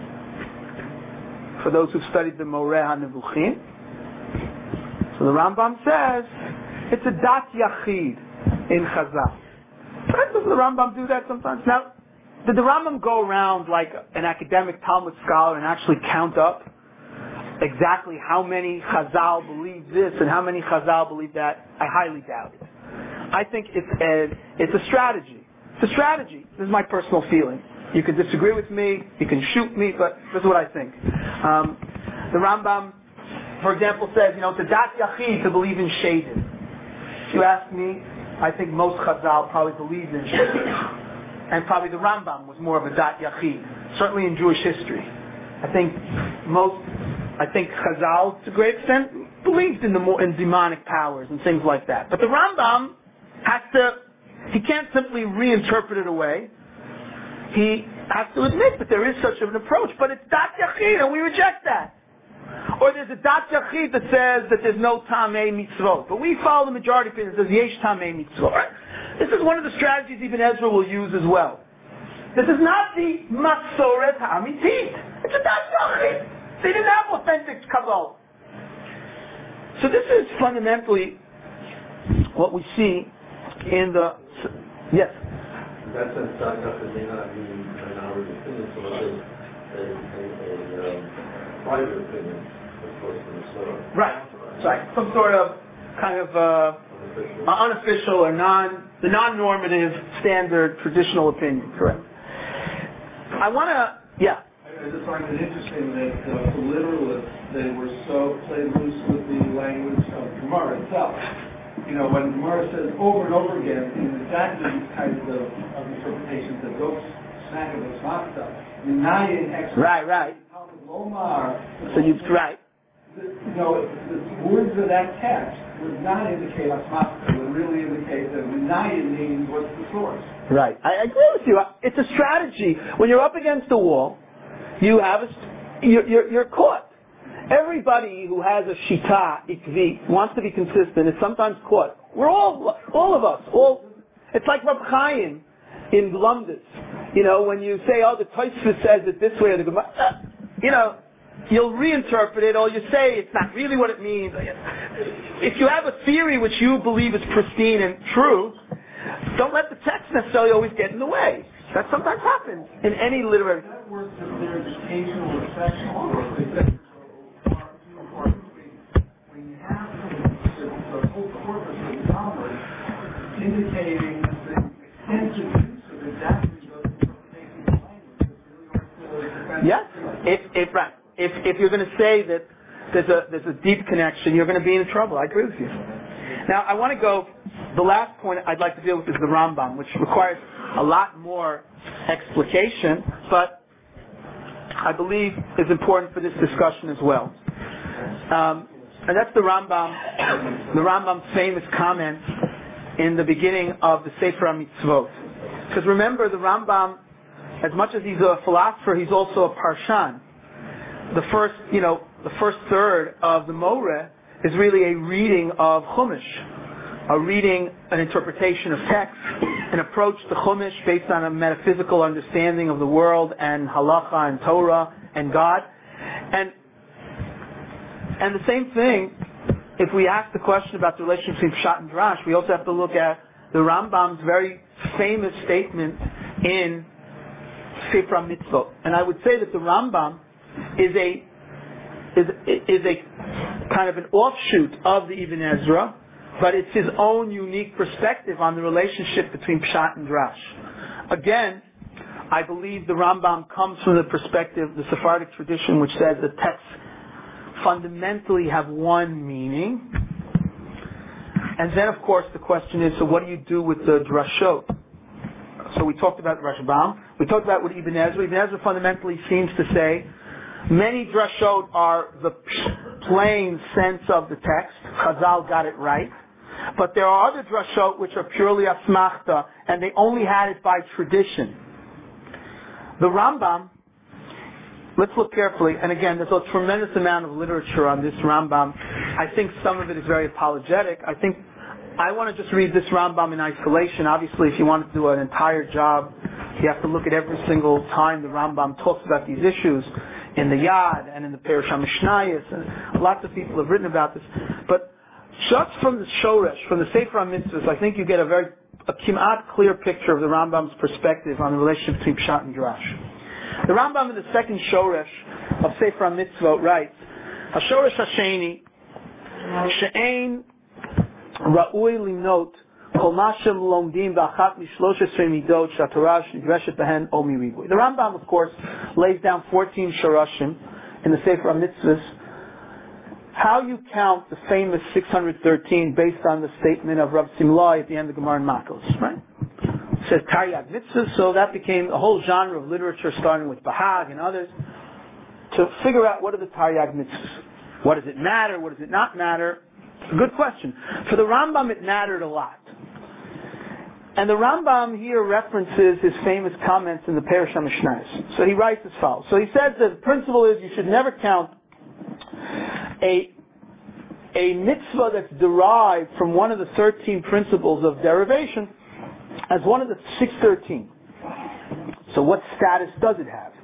For those who've studied the Moreh Nevuchim, so the Rambam says it's a dat yachid in Chazal. Does the Rambam do that sometimes? Now, did the Rambam go around like an academic Talmud scholar and actually count up exactly how many Chazal believe this and how many Chazal believe that? I highly doubt it. I think it's a strategy. It's a strategy. This is my personal feeling. You can disagree with me, you can shoot me, but this is what I think. The Rambam, for example, says, it's a dat yachid to believe in Shadim. If you ask me, I think most Chazal probably believed in Shadim. And probably the Rambam was more of a dat yachid, certainly in Jewish history. I think Chazal, to a great extent, believed in demonic powers and things like that. But the Rambam he can't simply reinterpret it away. He has to admit that there is such an approach, but it's dat yachid, and we reject that. Or there's a dat yachid that says that there's no tamei mitzvot, but we follow the majority opinion that says yesh tamei mitzvot. Right? This is one of the strategies Ibn Ezra will use as well. This is not the masoret ha'amitit. It's a dat yachid. They didn't have authentic Kabbalah. So this is fundamentally what we see in the... Yes? In that sense, dat yachid may not be an outward opinion so much as a private opinion, of course, from the Torah. Right. Some sort of kind of unofficial or the non-normative, standard, traditional opinion. Correct. I want to... Yeah. I just find it interesting that the literalists, they were so played loose with the language of Gemara itself. When Gemara says over and over again in exactly these kinds of interpretations that don't snack of the smart stuff, right. So you're right. The words of that text would not indicate asmata. It would really indicate that Minayin means what's the source. Right. I agree with you. It's a strategy. When you're up against the wall, you're caught. Everybody who has a shita, ikvi, wants to be consistent is sometimes caught. We're all of us. It's like Reb Chaim in Glumdus. When you say, the Tosfos says it this way, or the Gemara, you'll reinterpret it, or you say it's not really what it means. If you have a theory which you believe is pristine and true, don't let the text necessarily always get in the way. That sometimes happens in any literary... That works if there's occasional or sectional when you have the whole corpus of the Talmud indicating the extensive use of exactly those interpretations of language that really are Yes. If you're going to say that there's a deep connection, you're going to be in trouble. I agree with you. Now, I want to go... The last point I'd like to deal with is the Rambam, which requires a lot more explication, but I believe is important for this discussion as well. And that's the Rambam's famous comment in the beginning of the Sefer HaMitzvot. Because remember, the Rambam, as much as he's a philosopher, he's also a parshan. The first third of the Moreh is really a reading of Chumash, an interpretation of text. an approach to Chumash based on a metaphysical understanding of the world and halacha and Torah and God. And the same thing, if we ask the question about the relationship between Pshat and Drash, we also have to look at the Rambam's very famous statement in Sefer HaMitzvot. And I would say that the Rambam is a kind of an offshoot of the Ibn Ezra, but it's his own unique perspective on the relationship between Pshat and Drash. Again, I believe the Rambam comes from the perspective, the Sephardic tradition, which says that texts fundamentally have one meaning. And then, of course, the question is, so what do you do with the drashot? So we talked about Rashbam. We talked about what Ibn Ezra. Ibn Ezra fundamentally seems to say many drashot are the plain sense of the text. Chazal got it right. But there are other drashot which are purely asmachta, and they only had it by tradition. The Rambam, let's look carefully, and again, there's a tremendous amount of literature on this Rambam. I think some of it is very apologetic. I want to just read this Rambam in isolation. Obviously, if you want to do an entire job, you have to look at every single time the Rambam talks about these issues in the Yad and in the Perush HaMishnayos, and lots of people have written about this. But just from the Shoresh, from the Sefer HaMitzvahs, I think you get a kimat clear picture of the Rambam's perspective on the relationship between Pshat and Drash. The Rambam in the second Shoresh of Sefer HaMitzvot writes, HaShoresh HaSheni, She'ein Ra'ui Limnot, Kol Mashem Lomdim Ba'achat Mishlosh Esrei Midot Sh'Torah Nidreshet Behen O Miribui. The Rambam, of course, lays down 14 Shorashim in the Sefer HaMitzvahs. How you count the famous 613 based on the statement of Rav Simlai at the end of Gemara and Makos, right? It says Taryag Mitzvahs, so that became a whole genre of literature starting with Bahag and others to figure out what are the Taryag Mitzvahs. What does it matter? What does it not matter? It's a good question. For the Rambam, it mattered a lot. And the Rambam here references his famous comments in the Perush HaMishnayos. So he writes as follows. So he says that the principle is you should never count a mitzvah that's derived from one of the 13 principles of derivation as one of the 613. So what status does it have?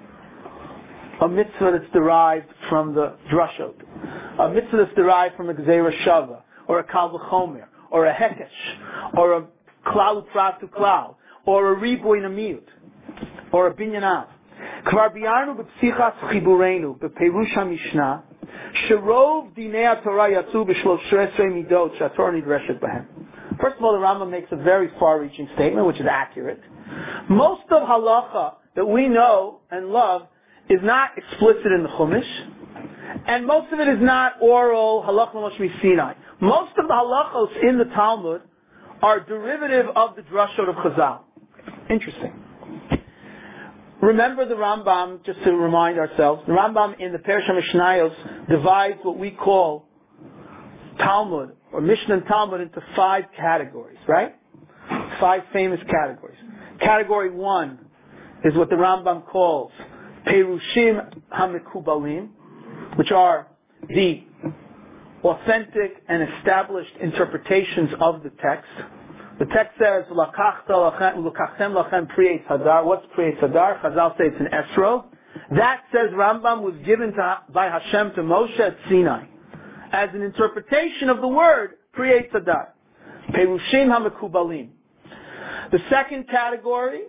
A mitzvah that's derived from the drashot, a mitzvah that's derived from a gzeira shava, or a kal v'chomer, or a hekesh, or a klal uprat to klal, or a riboy namiyut, or a binyanav. Kvar biyarnu b'psichas chibureinu b'perush HaMishnah sherov dinei Torah yatzu b'shlosh midot she'Torah nidreshet b'hem. First of all, the Rambam makes a very far-reaching statement, which is accurate. Most of halacha that we know and love is not explicit in the Chumash, and most of it is not oral halach l'mosh misinai. Most of the halachos in the Talmud are derivative of the drashot of Chazal. Interesting. Remember the Rambam, just to remind ourselves, the Rambam in the Perush HaMishnayos divides what we call Talmud, or Mishnah and Talmud, into 5 categories, right? 5 famous categories. Category 1 is what the Rambam calls Perushim HaMekubalim, which are the authentic and established interpretations of the text. The text says, L'kachtem lachem pri eitz hadar. What's pri eitz hadar? Chazal say it's an esrog. That, says Rambam, was given by Hashem to Moshe at Sinai as an interpretation of the word pri eitz hadar. Perushim HaMekubalim. The second category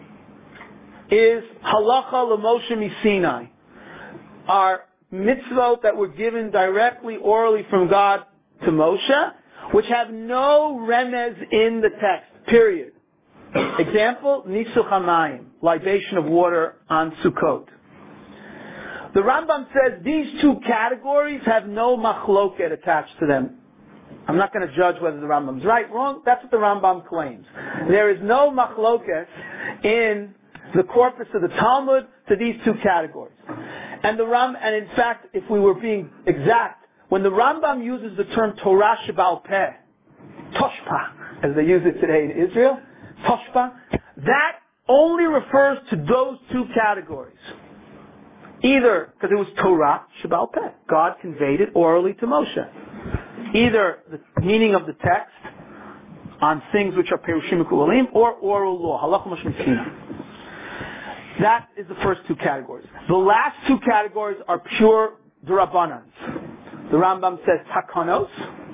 is halacha l'Moshe miSinai, are mitzvot that were given directly orally from God to Moshe, which have no remez in the text, period. Example, Nisuch HaMayim, libation of water on Sukkot. The Rambam says these 2 categories have no machloket attached to them. I'm not going to judge whether the Rambam's right, wrong. That's what the Rambam claims. There is no machloket in the corpus of the Talmud to these 2 categories. And in fact, if we were being exact, when the Rambam uses the term Torah Sheba'al Peh, Toshpa, as they use it today in Israel, Toshpa, that only refers to those 2 categories. Either because it was Torah Sheba'al Peh, God conveyed it orally to Moshe. Either the meaning of the text on things which are perushim mekubalim or oral law, halacha mashmitzina. That is the first two categories. The last two categories are pure D'Rabbanans. The Rambam says takanos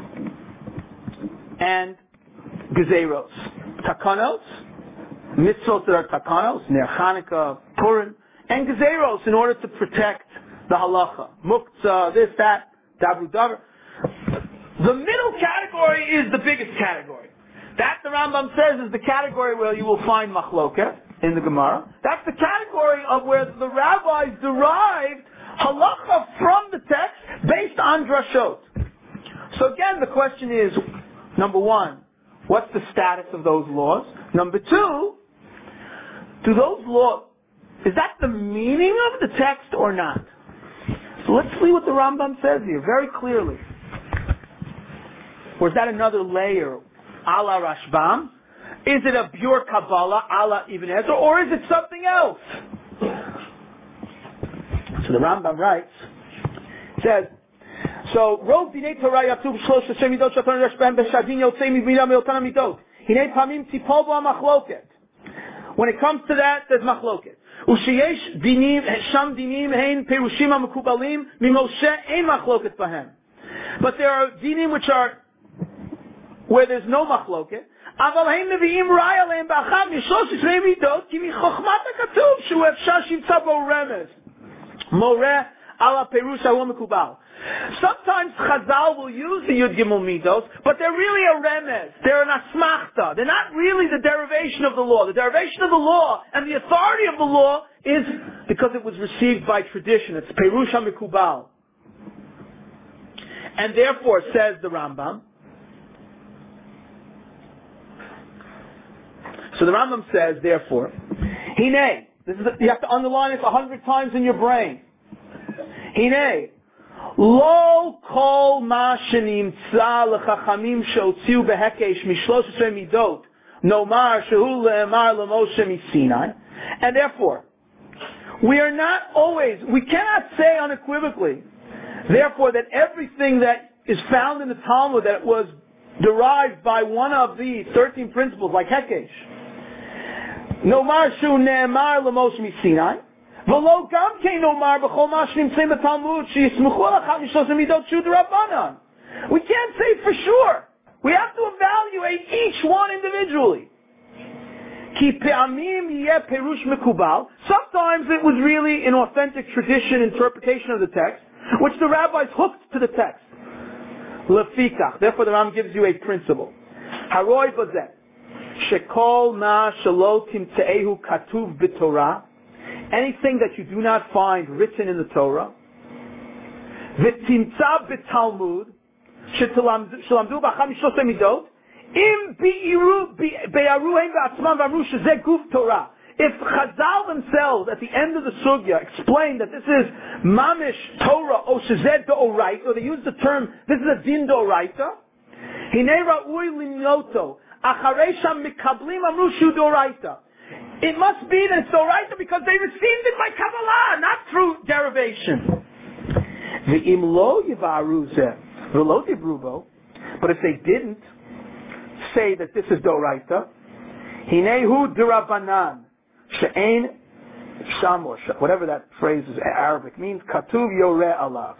and gezeros. Takanos, mitzvot that are takanos, Ner Chanukah, Purim, and gezeros in order to protect the halacha. Muktzah, this, that, dabru davar. The middle category is the biggest category. That, the Rambam says, is the category where you will find machloket in the Gemara. That's the category of where the rabbis derived halacha from the text based on drashot. So again, the question is, number one, what's the status of those laws? Number two, do those laws, is that the meaning of the text or not? So let's see what the Rambam says here very clearly. Or is that another layer, a la Rashbam? Is it a pure Kabbalah, a la Ibn Ezra, or is it something else? So the Rambam writes, says, so Rov Dinei Torah Yatuv Shlosh Hashem Midot Shatan Rashbam B'Shadin Yotzei Mivina Me'otana Midot Hinei Pamim Tipol Bo HaMachloket. When it comes to that, there's Machloket. Usheyesh Dinim Sham Dinim Hein Perushim HaMekubalim Mimoshe Ein Machloket Bahem. But there are dinim which are where there's no Machloket. אבל הם מביאים ראיה להם באחד מ13 מידות כי מחוכמת הכתוב שהוא אפשר שימצא בו רמז מורה על הפירוש ההוא מקובל. Sometimes Chazal will use the Yud Gimel Midos, but they're really a remez. They're an asmachta. They're not really the derivation of the law. The derivation of the law and the authority of the law is because it was received by tradition. It's Perush HaMekubal. And therefore, says the Rambam, so the Rambam says, therefore, Hine, you have to underline this 100 times in your brain. Hine, lo kol ma shenimtza lechachamim sheotziu behekesh mishlosh midot nomar shehu le'emar leMoshe miSinai. And therefore, we cannot say unequivocally, therefore, that everything that is found in the Talmud that was derived by one of the 13 principles, like Hekesh, Nomar shu ne'emar leMoshe miSinai, v'lo gam kein nomar b'chol ma shenimtzeim b'Talmud sheyismuchu al achad mishlosh midot shu d'Rabbanan. We can't say for sure. We have to evaluate each one individually. Ki pe'amim yeh perush mekubal. Sometimes it was really an authentic tradition interpretation of the text, which the rabbis hooked to the text. Lefikach. Therefore, the Ram gives you a principle. Haroi bazeh. Shekol ma shelo timtzeehu katuv b'Torah. Anything that you do not find written in the Torah. V'timtza b'Talmud. Shelamdu b'achad mishlosh midot. Im be'aruhem b'atzmam v'amru shezeh guf Torah. If Chazal themselves, at the end of the sugya, explain that this is mamish Torah or shezeh d'oraita, or they use the term, this is a din d'oraita, hinei ra'ui limnoto, acharei sham mikablim amru shu d'oraita. It must be that it's d'oraita because they received it by Kabbalah, not through derivation. V'im lo yivaru zeh, v'lo dibrubo, but if they didn't say that this is d'oraita, hinei hu d'Rabbanan, she'ein sham or whatever that phrase is Arabic means, katuv yoreh alav.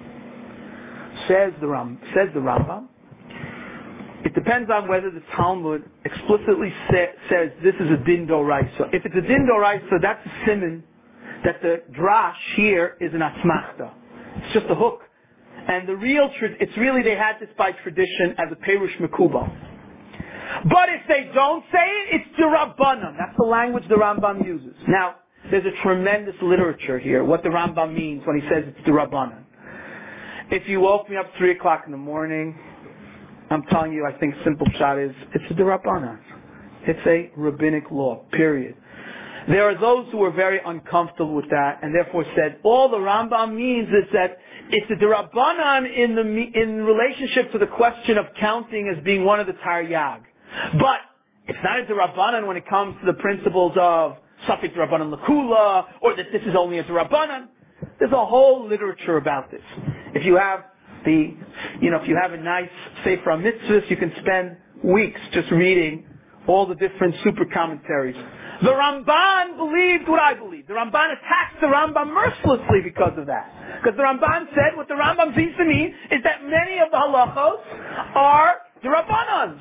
Says the Rambam, it depends on whether the Talmud explicitly says this is a din d'oraisa. If it's a din d'oraisa, that's a siman that the drash here is an asmachta. It's just a hook. And it's really they had this by tradition as a perush mekubal. But if they don't say it, it's D'Rabbanan. That's the language the Rambam uses. Now, there's a tremendous literature here, what the Rambam means when he says it's D'Rabbanan. If you woke me up 3 o'clock in the morning, I'm telling you, I think simple shot is, it's a D'Rabbanan. It's a rabbinic law, period. There are those who are very uncomfortable with that, and therefore said, all the Rambam means is that it's a D'Rabbanan in relationship to the question of counting as being one of the Taryag. But it's not a D'Rabbanan when it comes to the principles of Safek D'Rabbanan L'Kula, or that this is only a D'Rabbanan. There's a whole literature about this. If you have a nice Sefer HaMitzvahs, you can spend weeks just reading all the different super commentaries. The Ramban believed what I believe. The Ramban attacked the Rambam mercilessly because of that. Because the Ramban said what the Rambam seems to mean is that many of the halachos are the Rabbanans.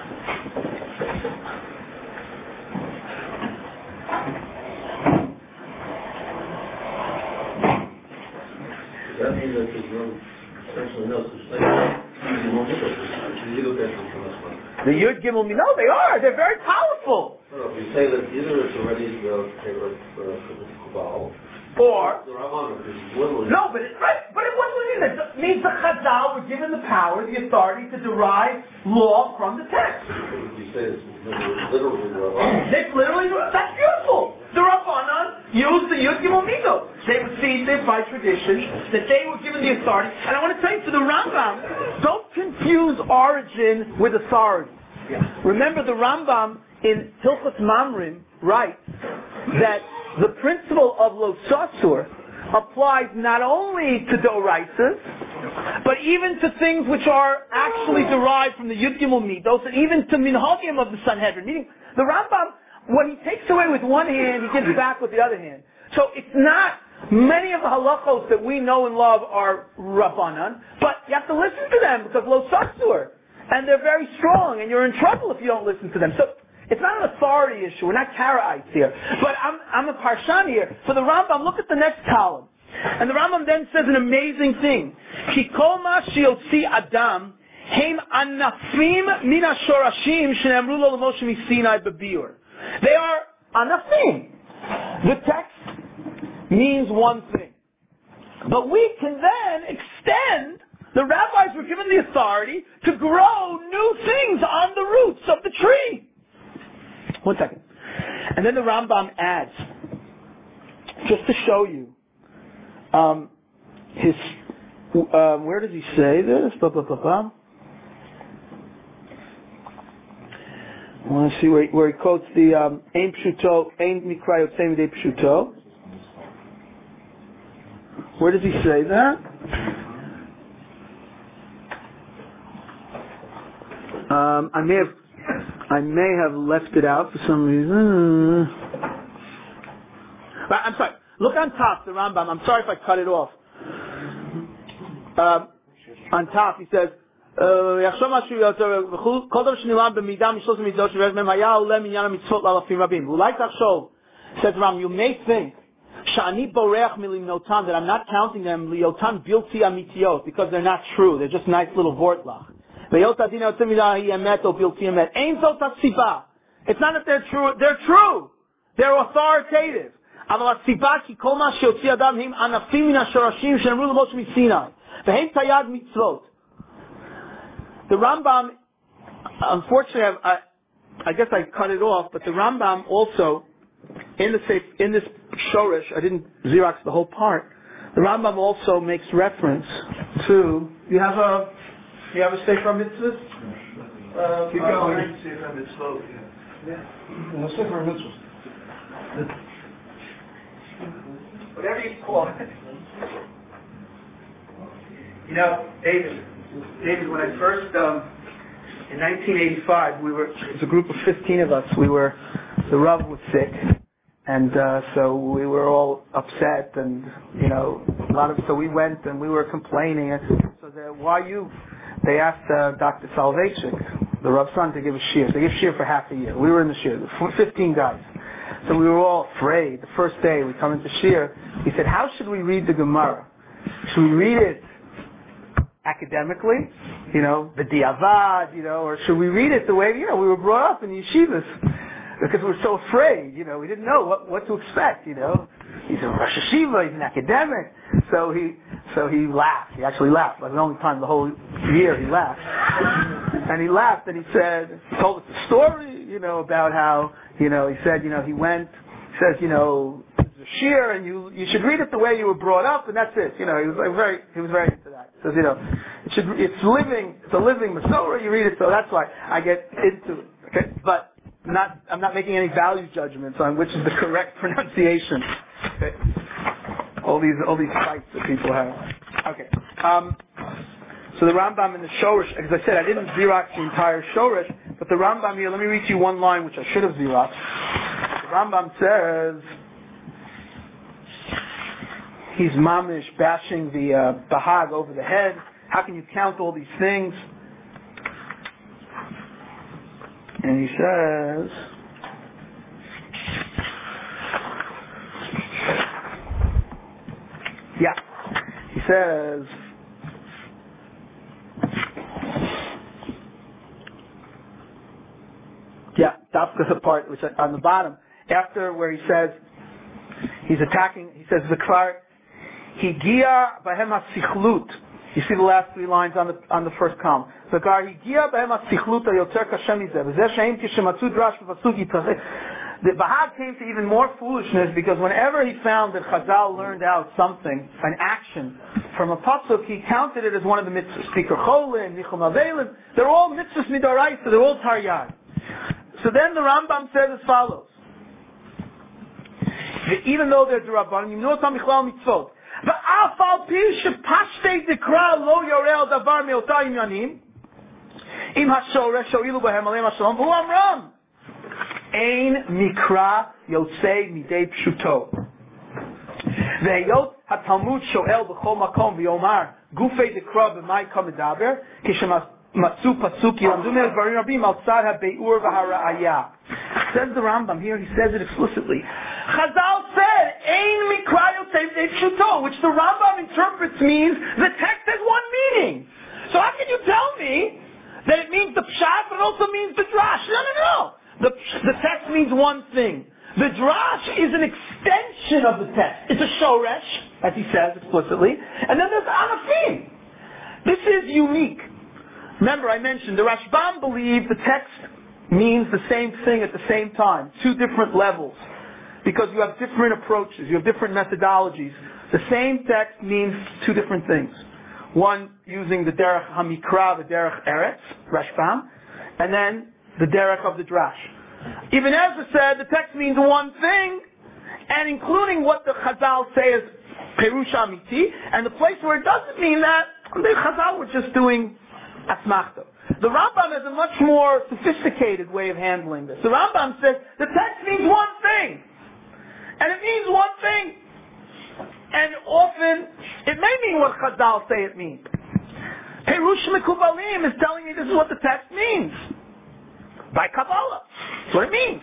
That means that there's no, essentially no such thing. The Yud Gimel no, they are. They're very powerful. No, if you say that either it's already the Kabbalah, Or the Ramban is literally. no, but it what mean that? It means the Chazal were given the power, the authority to derive law from the text. If you say it's literally the Ramban. That's beautiful. The Rabbanan used the Yud Gimel Mido. They received it by tradition, that they were given the authority. And I want to tell you, for the Rambam, don't confuse origin with authority. Remember, the Rambam in Hilchos Mamrim writes that the principle of Lo Sasur applies not only to Doraisas, but even to things which are actually derived from the Yud Gimel Midos, and even to Minhagim of the Sanhedrin. Meaning, the Rambam, what he takes away with one hand, he gives back with the other hand. So it's not, many of the halachos that we know and love are Rabbanan, but you have to listen to them because Lo Sasur. And they're very strong, and you're in trouble if you don't listen to them. So it's not an authority issue. We're not Karaites here. But I'm a Parshan here. For the Rambam, look at the next column. And the Rambam then says an amazing thing. Ki kol ma sheyotzi Adam heim anafim min hashorashim shene'amru lo l'Moshe miSinai bebiur. They are anafim. The text means one thing. But we can then extend, the rabbis were given the authority to grow new things on the roots of the tree. One second. And then the Rambam adds, just to show you, where does he say this? I want to see where he quotes the Ein Pshuto, Ein Mikra Yotzei Midei Pshuto. Where does he say that? I may have left it out for some reason. But I'm sorry. Look on top, the Rambam. I'm sorry if I cut it off. On top, he says, says Ram, you may think that I'm not counting them because they're not true. They're just nice little vortlach. It's not that they're true. They're true. They're authoritative. The Rambam, unfortunately, I guess I cut it off, but the Rambam also, in this Shorish, I didn't Xerox the whole part, the Rambam also makes reference to, you have a Sefer Mitzvahs? Keep going. Sefer Mitzvot, yeah. Sefer Mitzvahs. Whatever you call it. You know, David, when I first, in 1985, it was a group of 15 of us. The Rav was sick, and so we were all upset, and so we went and we were complaining. So they asked Dr. Salvechik, the Rav's son, to give a shiur. They give shiur for half a year. We were in the shiur, 15 guys. So we were all afraid. The first day we come into shiur, he said, how should we read the Gemara? Should we read it academically, the Diavad, or should we read it the way, we were brought up in yeshivas? Because we're so afraid, we didn't know what to expect, He's a Rosh Hashiva, he's an academic. So he laughed. He actually laughed. It was the only time the whole year he laughed. And he laughed and he told us a story, about how, he said, he went, says, it's a shiur and you should read it the way you were brought up and that's it. He was very into that. He says, it's a living Masorah, you read it, so that's why I get into it. Okay? But I'm not making any value judgments on which is the correct pronunciation. Okay? All these fights that people have. Okay. So the Rambam in the Shorish, as I said, I didn't Xerox the entire Shorish, But the Rambam here, let me read you one line which I should have xeroxed. The Rambam says, he's mamish bashing the Bahag over the head. How can you count all these things? And he says, he says, that's the part which on the bottom, after where he says, he's attacking, he says, the Kvar, Higia Bahem HaSichlut. You see the last three lines on the first column. The Higia Bahem HaSichlut HaYoter Kashem Mizeh. V'zeh she'im kishematzu drash v'pasuk yitacheh. The Bahag came to even more foolishness because whenever he found that Chazal learned out something, an action, from a pasuk, he counted it as one of the mitzvahs. Tikar Cholin, Nichum Avelim, they're all mitzvahs midaraisa, they're all taryag. So then the Rambam says as follows. Even though they're D'Rabbanan, you know it's on Michlal Mitzvot. V'af al pi shepashtei dikra lo yorel davar me'ota inyanim, im ha'shoresh sho'ilu b'hem aleim ha'shalom, v'hu amram. Ein mikra yotzei midei pshuto. Ve'yot ha'talmud sho'el b'chol makom v'yomar gufei dikra b'mai kamedaber kishematzu pasuk yilamdu me'ez barim rabim al tzad ha'beur v'hara'aya. Says the Rambam here, he says it explicitly. Chazal said, Ein mikra yotzei midei pshuto, which the Rambam interprets means the text has one meaning. So how can you tell me that it means the pshat, but it also means the drash? No. The text means one thing. The drash is an extension of the text. It's a shoresh, as he says explicitly, and then there's anafim. This is unique. Remember, I mentioned the Rashbam believed the text means the same thing at the same time, two different levels, because you have different approaches, you have different methodologies. The same text means two different things. One using the derech hamikra, the derech eretz, Rashbam, and then the derech of the drash. Ibn Ezra said the text means one thing, and including what the Chazal say as Perush Amiti, and the place where it doesn't mean that, the Chazal were just doing asmachta. The Rambam has a much more sophisticated way of handling this. The Rambam says the text means one thing, and it means one thing, and often it may mean what Chazal say it means. Perush Mekubalim is telling me this is what the text means. By Kabbalah. That's what it means.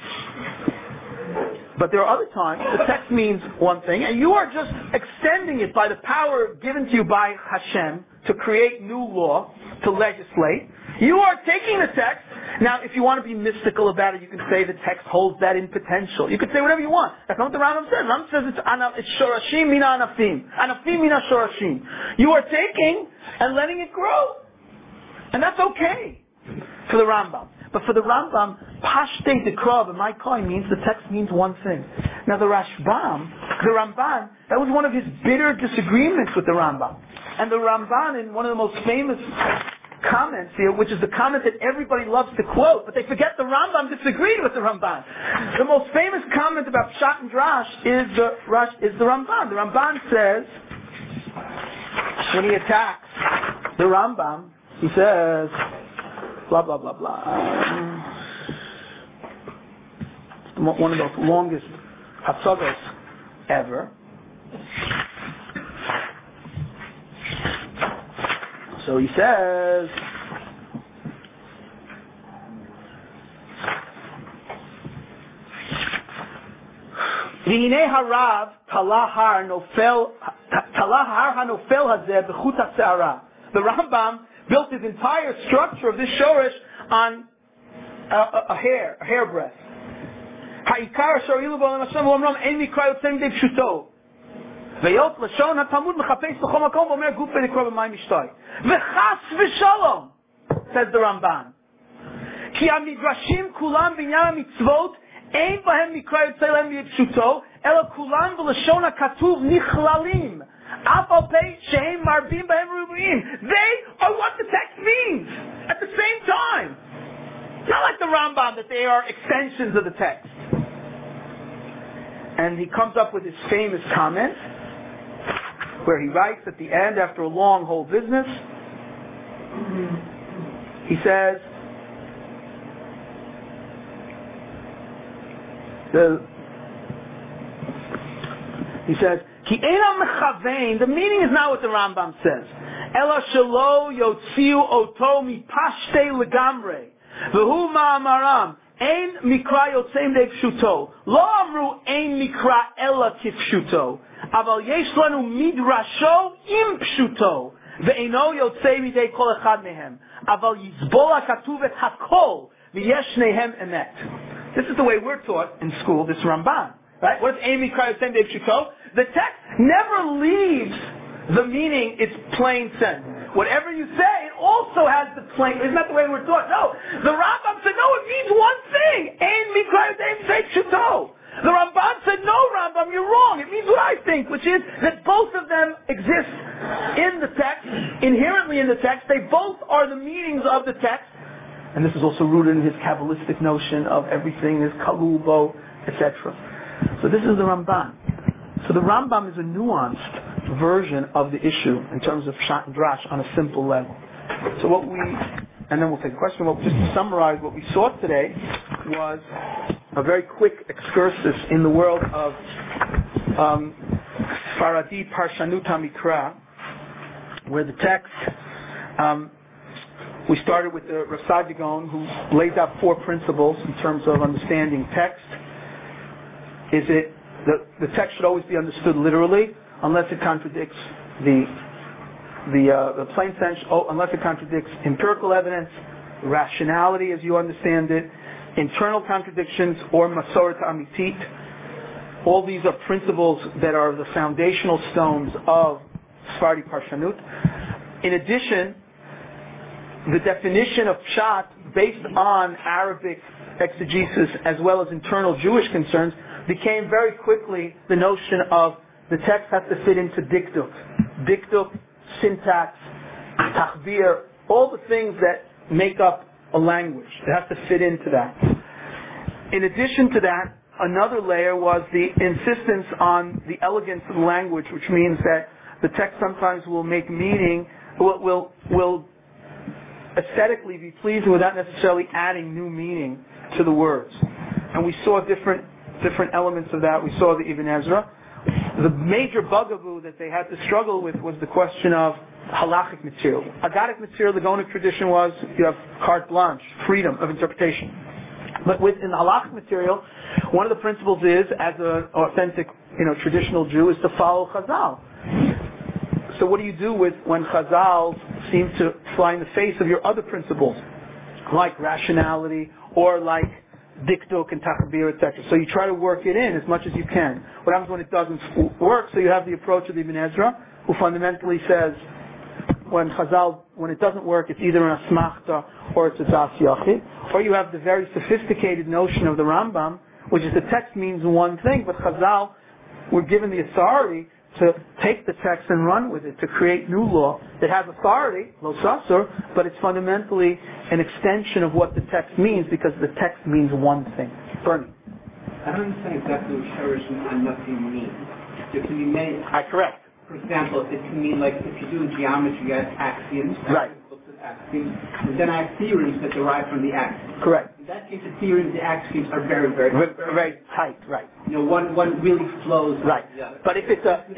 But there are other times the text means one thing, and you are just extending it by the power given to you by Hashem to create new law, to legislate. You are taking the text. Now, if you want to be mystical about it, you can say the text holds that in potential. You can say whatever you want. That's not what the Rambam says. The Rambam says it's shorashim mina anafim. Anafim mina shorashim. You are taking and letting it grow. And that's okay for the Rambam. But for the Rambam, Pashtei Dekra b'mai koi means the text means one thing. Now the Ramban, that was one of his bitter disagreements with the Rambam. And the Ramban, in one of the most famous comments here, which is the comment that everybody loves to quote, but they forget the Rambam disagreed with the Ramban. The most famous comment about Pshat and Drash is the Ramban. The Ramban says, when he attacks the Rambam, he says, blah, blah, blah, blah. One of those longest hatzagos ever. So he says, V'hinei harav talahar hanofel hazeh b'chut ha'se'ara. The Rambam built his entire structure of this shoresh on a hairbreadth. Ha'ikar asher yilu b'olam Hashem v'omram ein mikra yotzei midei pshuto. Ve'yot lashon ha'talmud mechapes b'chol makom v'omer gufei dekra b'mayim mishtoi. V'chas v'shalom, says the Ramban. Ki ha'midrashim kulam b'inyan ha'mitzvot ein b'hem mikra yotzei lהם midei pshuto, ela kulam v'lashon ha'katuv nichlalim. They are what the text means at the same time. Not like the Rambam that they are extensions of the text. And he comes up with his famous comment where he writes at the end, after a long whole business, he says, He says, Ki eina mechavein, the meaning is not what the Rambam says. Ela shelo yotziu oto mipashtei legamre. V'hu ma'amaram. Ein mikra yotzeim de pshuto. Lo amru ein mikra ela kipshuto. Aval yesh lanu midrasho im pshuto. Ve'eno yotzei midei kol echad mehem. Aval yizbol ha'katuv et hakol. V'yesh nehem emet. This is the way we're taught in school, this Ramban. Right? What is ein mikra yotzeim de pshuto? The text never leaves the meaning its plain sense. Whatever you say, it also has the plain. Isn't that the way we're taught? No. The Rambam said, no, it means one thing. Ein mikra yotzeim de pshuto. The Ramban said, no, Rambam, you're wrong. It means what I think, which is that both of them exist in the text, inherently in the text. They both are the meanings of the text. And this is also rooted in his Kabbalistic notion of everything is kalubo, etc. So this is the Ramban. So the Rambam is a nuanced version of the issue in terms of Pshat and Drash on a simple level. So and then we'll take a question. Well, just to summarize, what we saw today was a very quick excursus in the world of Faradi Parshanut HaMikra, where the text, we started with the Rav Saadia Gaon, who laid out 4 principles in terms of understanding text. The text should always be understood literally, unless it contradicts the plain sense, unless it contradicts empirical evidence, rationality as you understand it, internal contradictions, or masoret amitit. All these are principles that are the foundational stones of Sephardi Parshanut. In addition, the definition of Pshat, based on Arabic exegesis as well as internal Jewish concerns, became very quickly the notion of the text has to fit into dikduk. Dikduk, syntax, tachbir, all the things that make up a language. It has to fit into that. In addition to that, another layer was the insistence on the elegance of the language, which means that the text sometimes will make meaning, will aesthetically be pleasing without necessarily adding new meaning to the words. And we saw different elements of that. We saw the Ibn Ezra. The major bugaboo that they had to struggle with was the question of halachic material. Agadic material, the Gaonic tradition was you have carte blanche, freedom of interpretation. But in the halachic material, one of the principles is, as an authentic, traditional Jew, is to follow Chazal. So what do you do when Chazal seem to fly in the face of your other principles, like rationality or like dikduk and takbir, etc. So you try to work it in as much as you can. What happens when it doesn't work? So you have the approach of Ibn Ezra, who fundamentally says when it doesn't work, it's either an asmachta or it's a das yachid. Or you have the very sophisticated notion of the Rambam, which is the text means one thing, but Chazal were given the authority to take the text and run with it, to create new law that has authority, lo sasur, but it's fundamentally an extension of what the text means because the text means one thing. Bernie. I don't understand exactly what Sherish and nothing means. It can be made. Correct. For example, it can mean like if you do geometry, you have axioms. Right. Axioms, and then I have theorems that derive from the axioms. Correct. In that case, the theorems, the axioms are very, very, very tight. Right. One really flows. Right. But if it's a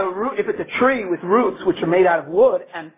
tree with roots which are made out of wood and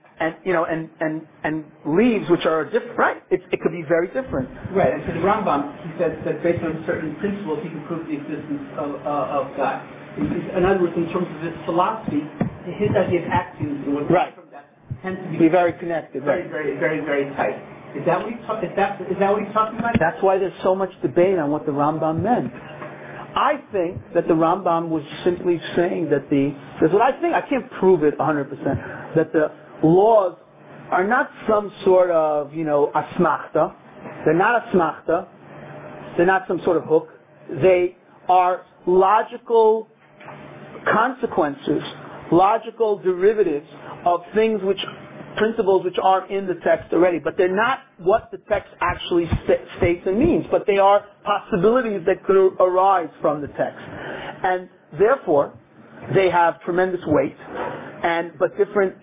leaves which are different, right? It could be very different. Right. And so the Rambam, he says that based on certain principles, he can prove the existence of God. In other words, in terms of his philosophy, his idea of axioms and what right. from that tends to be very connected. Very, very, very, very tight. Is that what he's talking about? That's why there's so much debate on what the Rambam meant. I think that the Rambam was simply saying that that's what I think, I can't prove it 100%, that the laws are not some sort of, asmachta. They're not asmachta. They're not some sort of hook. They are logical consequences, logical derivatives of principles which are in the text already, but they're not what the text actually states and means, but they are possibilities that could arise from the text. And therefore, they have tremendous weight, but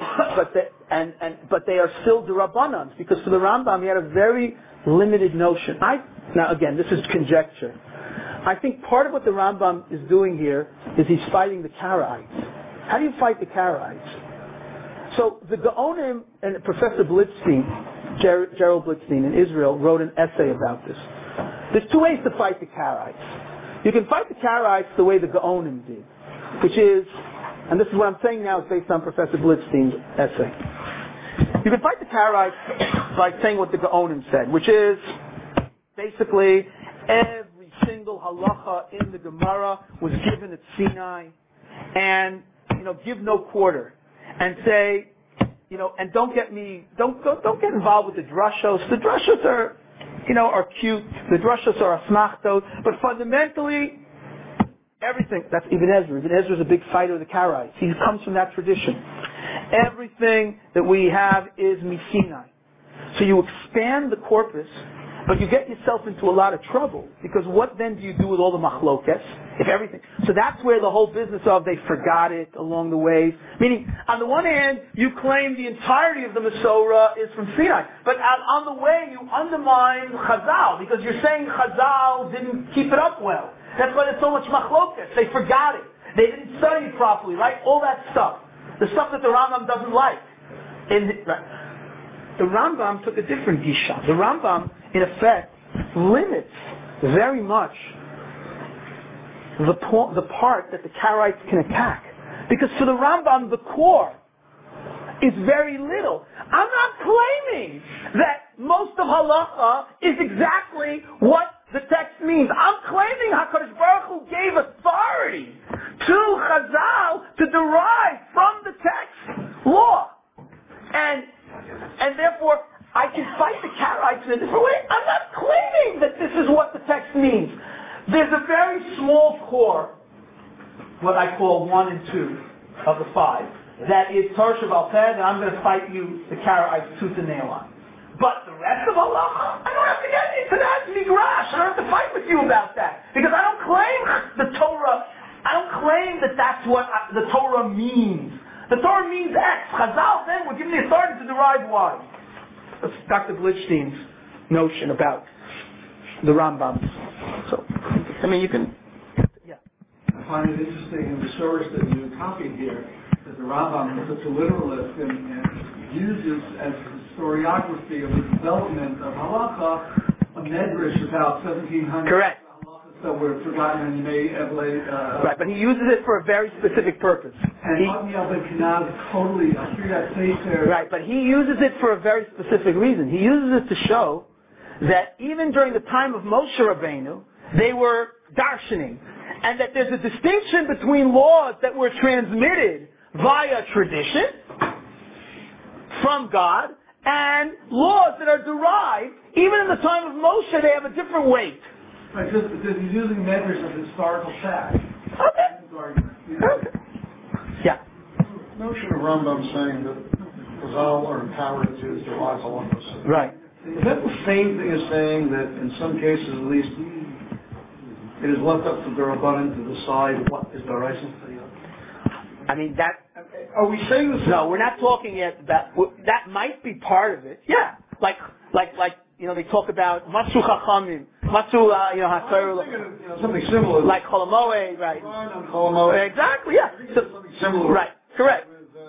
they are still derabbanans, because for the Rambam he had a very limited notion. Now again, this is conjecture, I think part of what the Rambam is doing here is he's fighting the Karaites. How do you fight the Karaites? So the Gaonim and Professor Blitzstein, Gerald Blitzstein in Israel, wrote an essay about this. There's two ways to fight the Karaites. You can fight the Karaites the way the Gaonim did, which is, and this is what I'm saying now is based on Professor Blitzstein's essay. You can fight the Karaites by saying what the Gaonim said, which is basically every single halacha in the Gemara was given at Sinai, and give no quarter, and say, and don't get involved with the drushos. The drushos are cute. The drushos are asmachtos, but fundamentally, everything. That's Ibn Ezra. Ibn Ezra is a big fighter of the Karaites. He comes from that tradition. Everything that we have is Misinai. So you expand the corpus, but you get yourself into a lot of trouble, because what then do you do with all the machlokes? If everything. So that's where the whole business of they forgot it along the way. Meaning, on the one hand, you claim the entirety of the Masorah is from Sinai, but on the way you undermine Chazal, because you're saying Chazal didn't keep it up well. That's why there's so much machlokes. They forgot it. They didn't study it properly, right? All that stuff. The stuff that the Rambam doesn't like. The Rambam took a different gisha. The Rambam, in effect, limits very much the part that the Karaites can attack. Because for the Rambam, the core is very little. I'm not claiming that most of halacha is exactly what the text means. I'm claiming HaKadosh Baruch Hu gave authority to Chazal to derive from the text law. And therefore, I can fight the Karaites in a different way. I'm not claiming that this is what the text means. There's a very small core, what I call 1 and 2 of the 5, that is Torah Sheba'al Peh, and I'm going to fight you, the Karaites, tooth and nail on. But the rest of halacha, I don't have to get into that midrash. I don't have to fight with you about that. Because I don't claim the Torah, I don't claim that that's what the Torah means. The Torah means X. Chazal then would give me the authority to derive Y. That's Dr. Blitzstein's notion about the Rambam. So, you can, yeah. I find it interesting in the source that you copied here, that the Rambam is such a literalist and uses as historiography of the development of halacha a medrash about 1700 Correct. halachas that were forgotten and may have laid. Right, but he uses it for a very specific purpose. Right, but he uses it for a very specific reason. He uses it to show that even during the time of Moshe Rabbeinu, they were darshaning, and that there's a distinction between laws that were transmitted via tradition from God and laws that are derived, even in the time of Moshe, they have a different weight. Right, because he's using medrash of historical fact. Okay. Yeah. The notion of Rambam saying that Chazal are empowered to derive halachos. Right. Is that the same thing as saying that in some cases at least it is left up to the Rabbanan to decide what is D'oraisa? That... Are we saying this? No, we're not talking yet about... That might be part of it. Yeah. Like they talk about Matzu Chachamim, Matzu, something similar. Like Cholamoed, right. Cholamoed. Exactly, yeah. Something similar. Right, correct.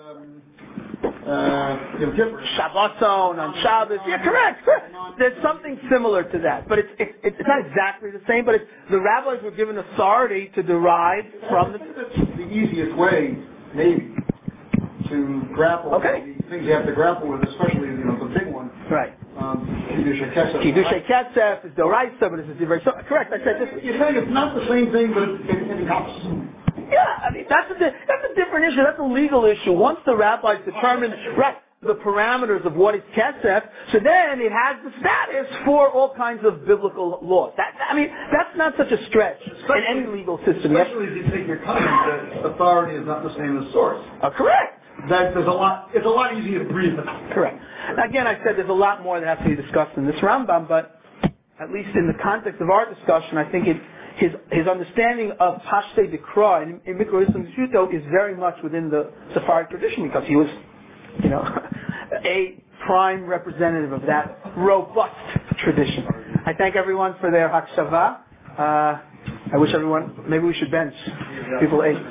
Shabbaton on Shabbos. Yeah, correct. There's something similar to that, but it's not exactly the same. But the rabbis were given authority to derive from the. That's the easiest way, maybe, to grapple with the things you have to grapple with, especially the big one. Right. Kiddushay Kesef. Kiddushay Kesef is D'oraisa, but it's very correct. I said this. You're saying it's not the same thing, but it encompasses. Yeah, that's a different issue. That's a legal issue. Once the rabbis determine the parameters of what is kesef, so then it has the status for all kinds of biblical laws. That's not such a stretch in any legal system. Especially if you take your comment that authority is not the same as source. Correct. It's a lot easier to breathe with. Correct. Again, I said there's a lot more that has to be discussed in this Rambam, but at least in the context of our discussion, I think his understanding of Pashtei Dikra in Mikra Yisrael Shuto is very much within the Sephardic tradition, because he was, a prime representative of that robust tradition. I thank everyone for their hakshava. I wish everyone, maybe we should bench. People ate.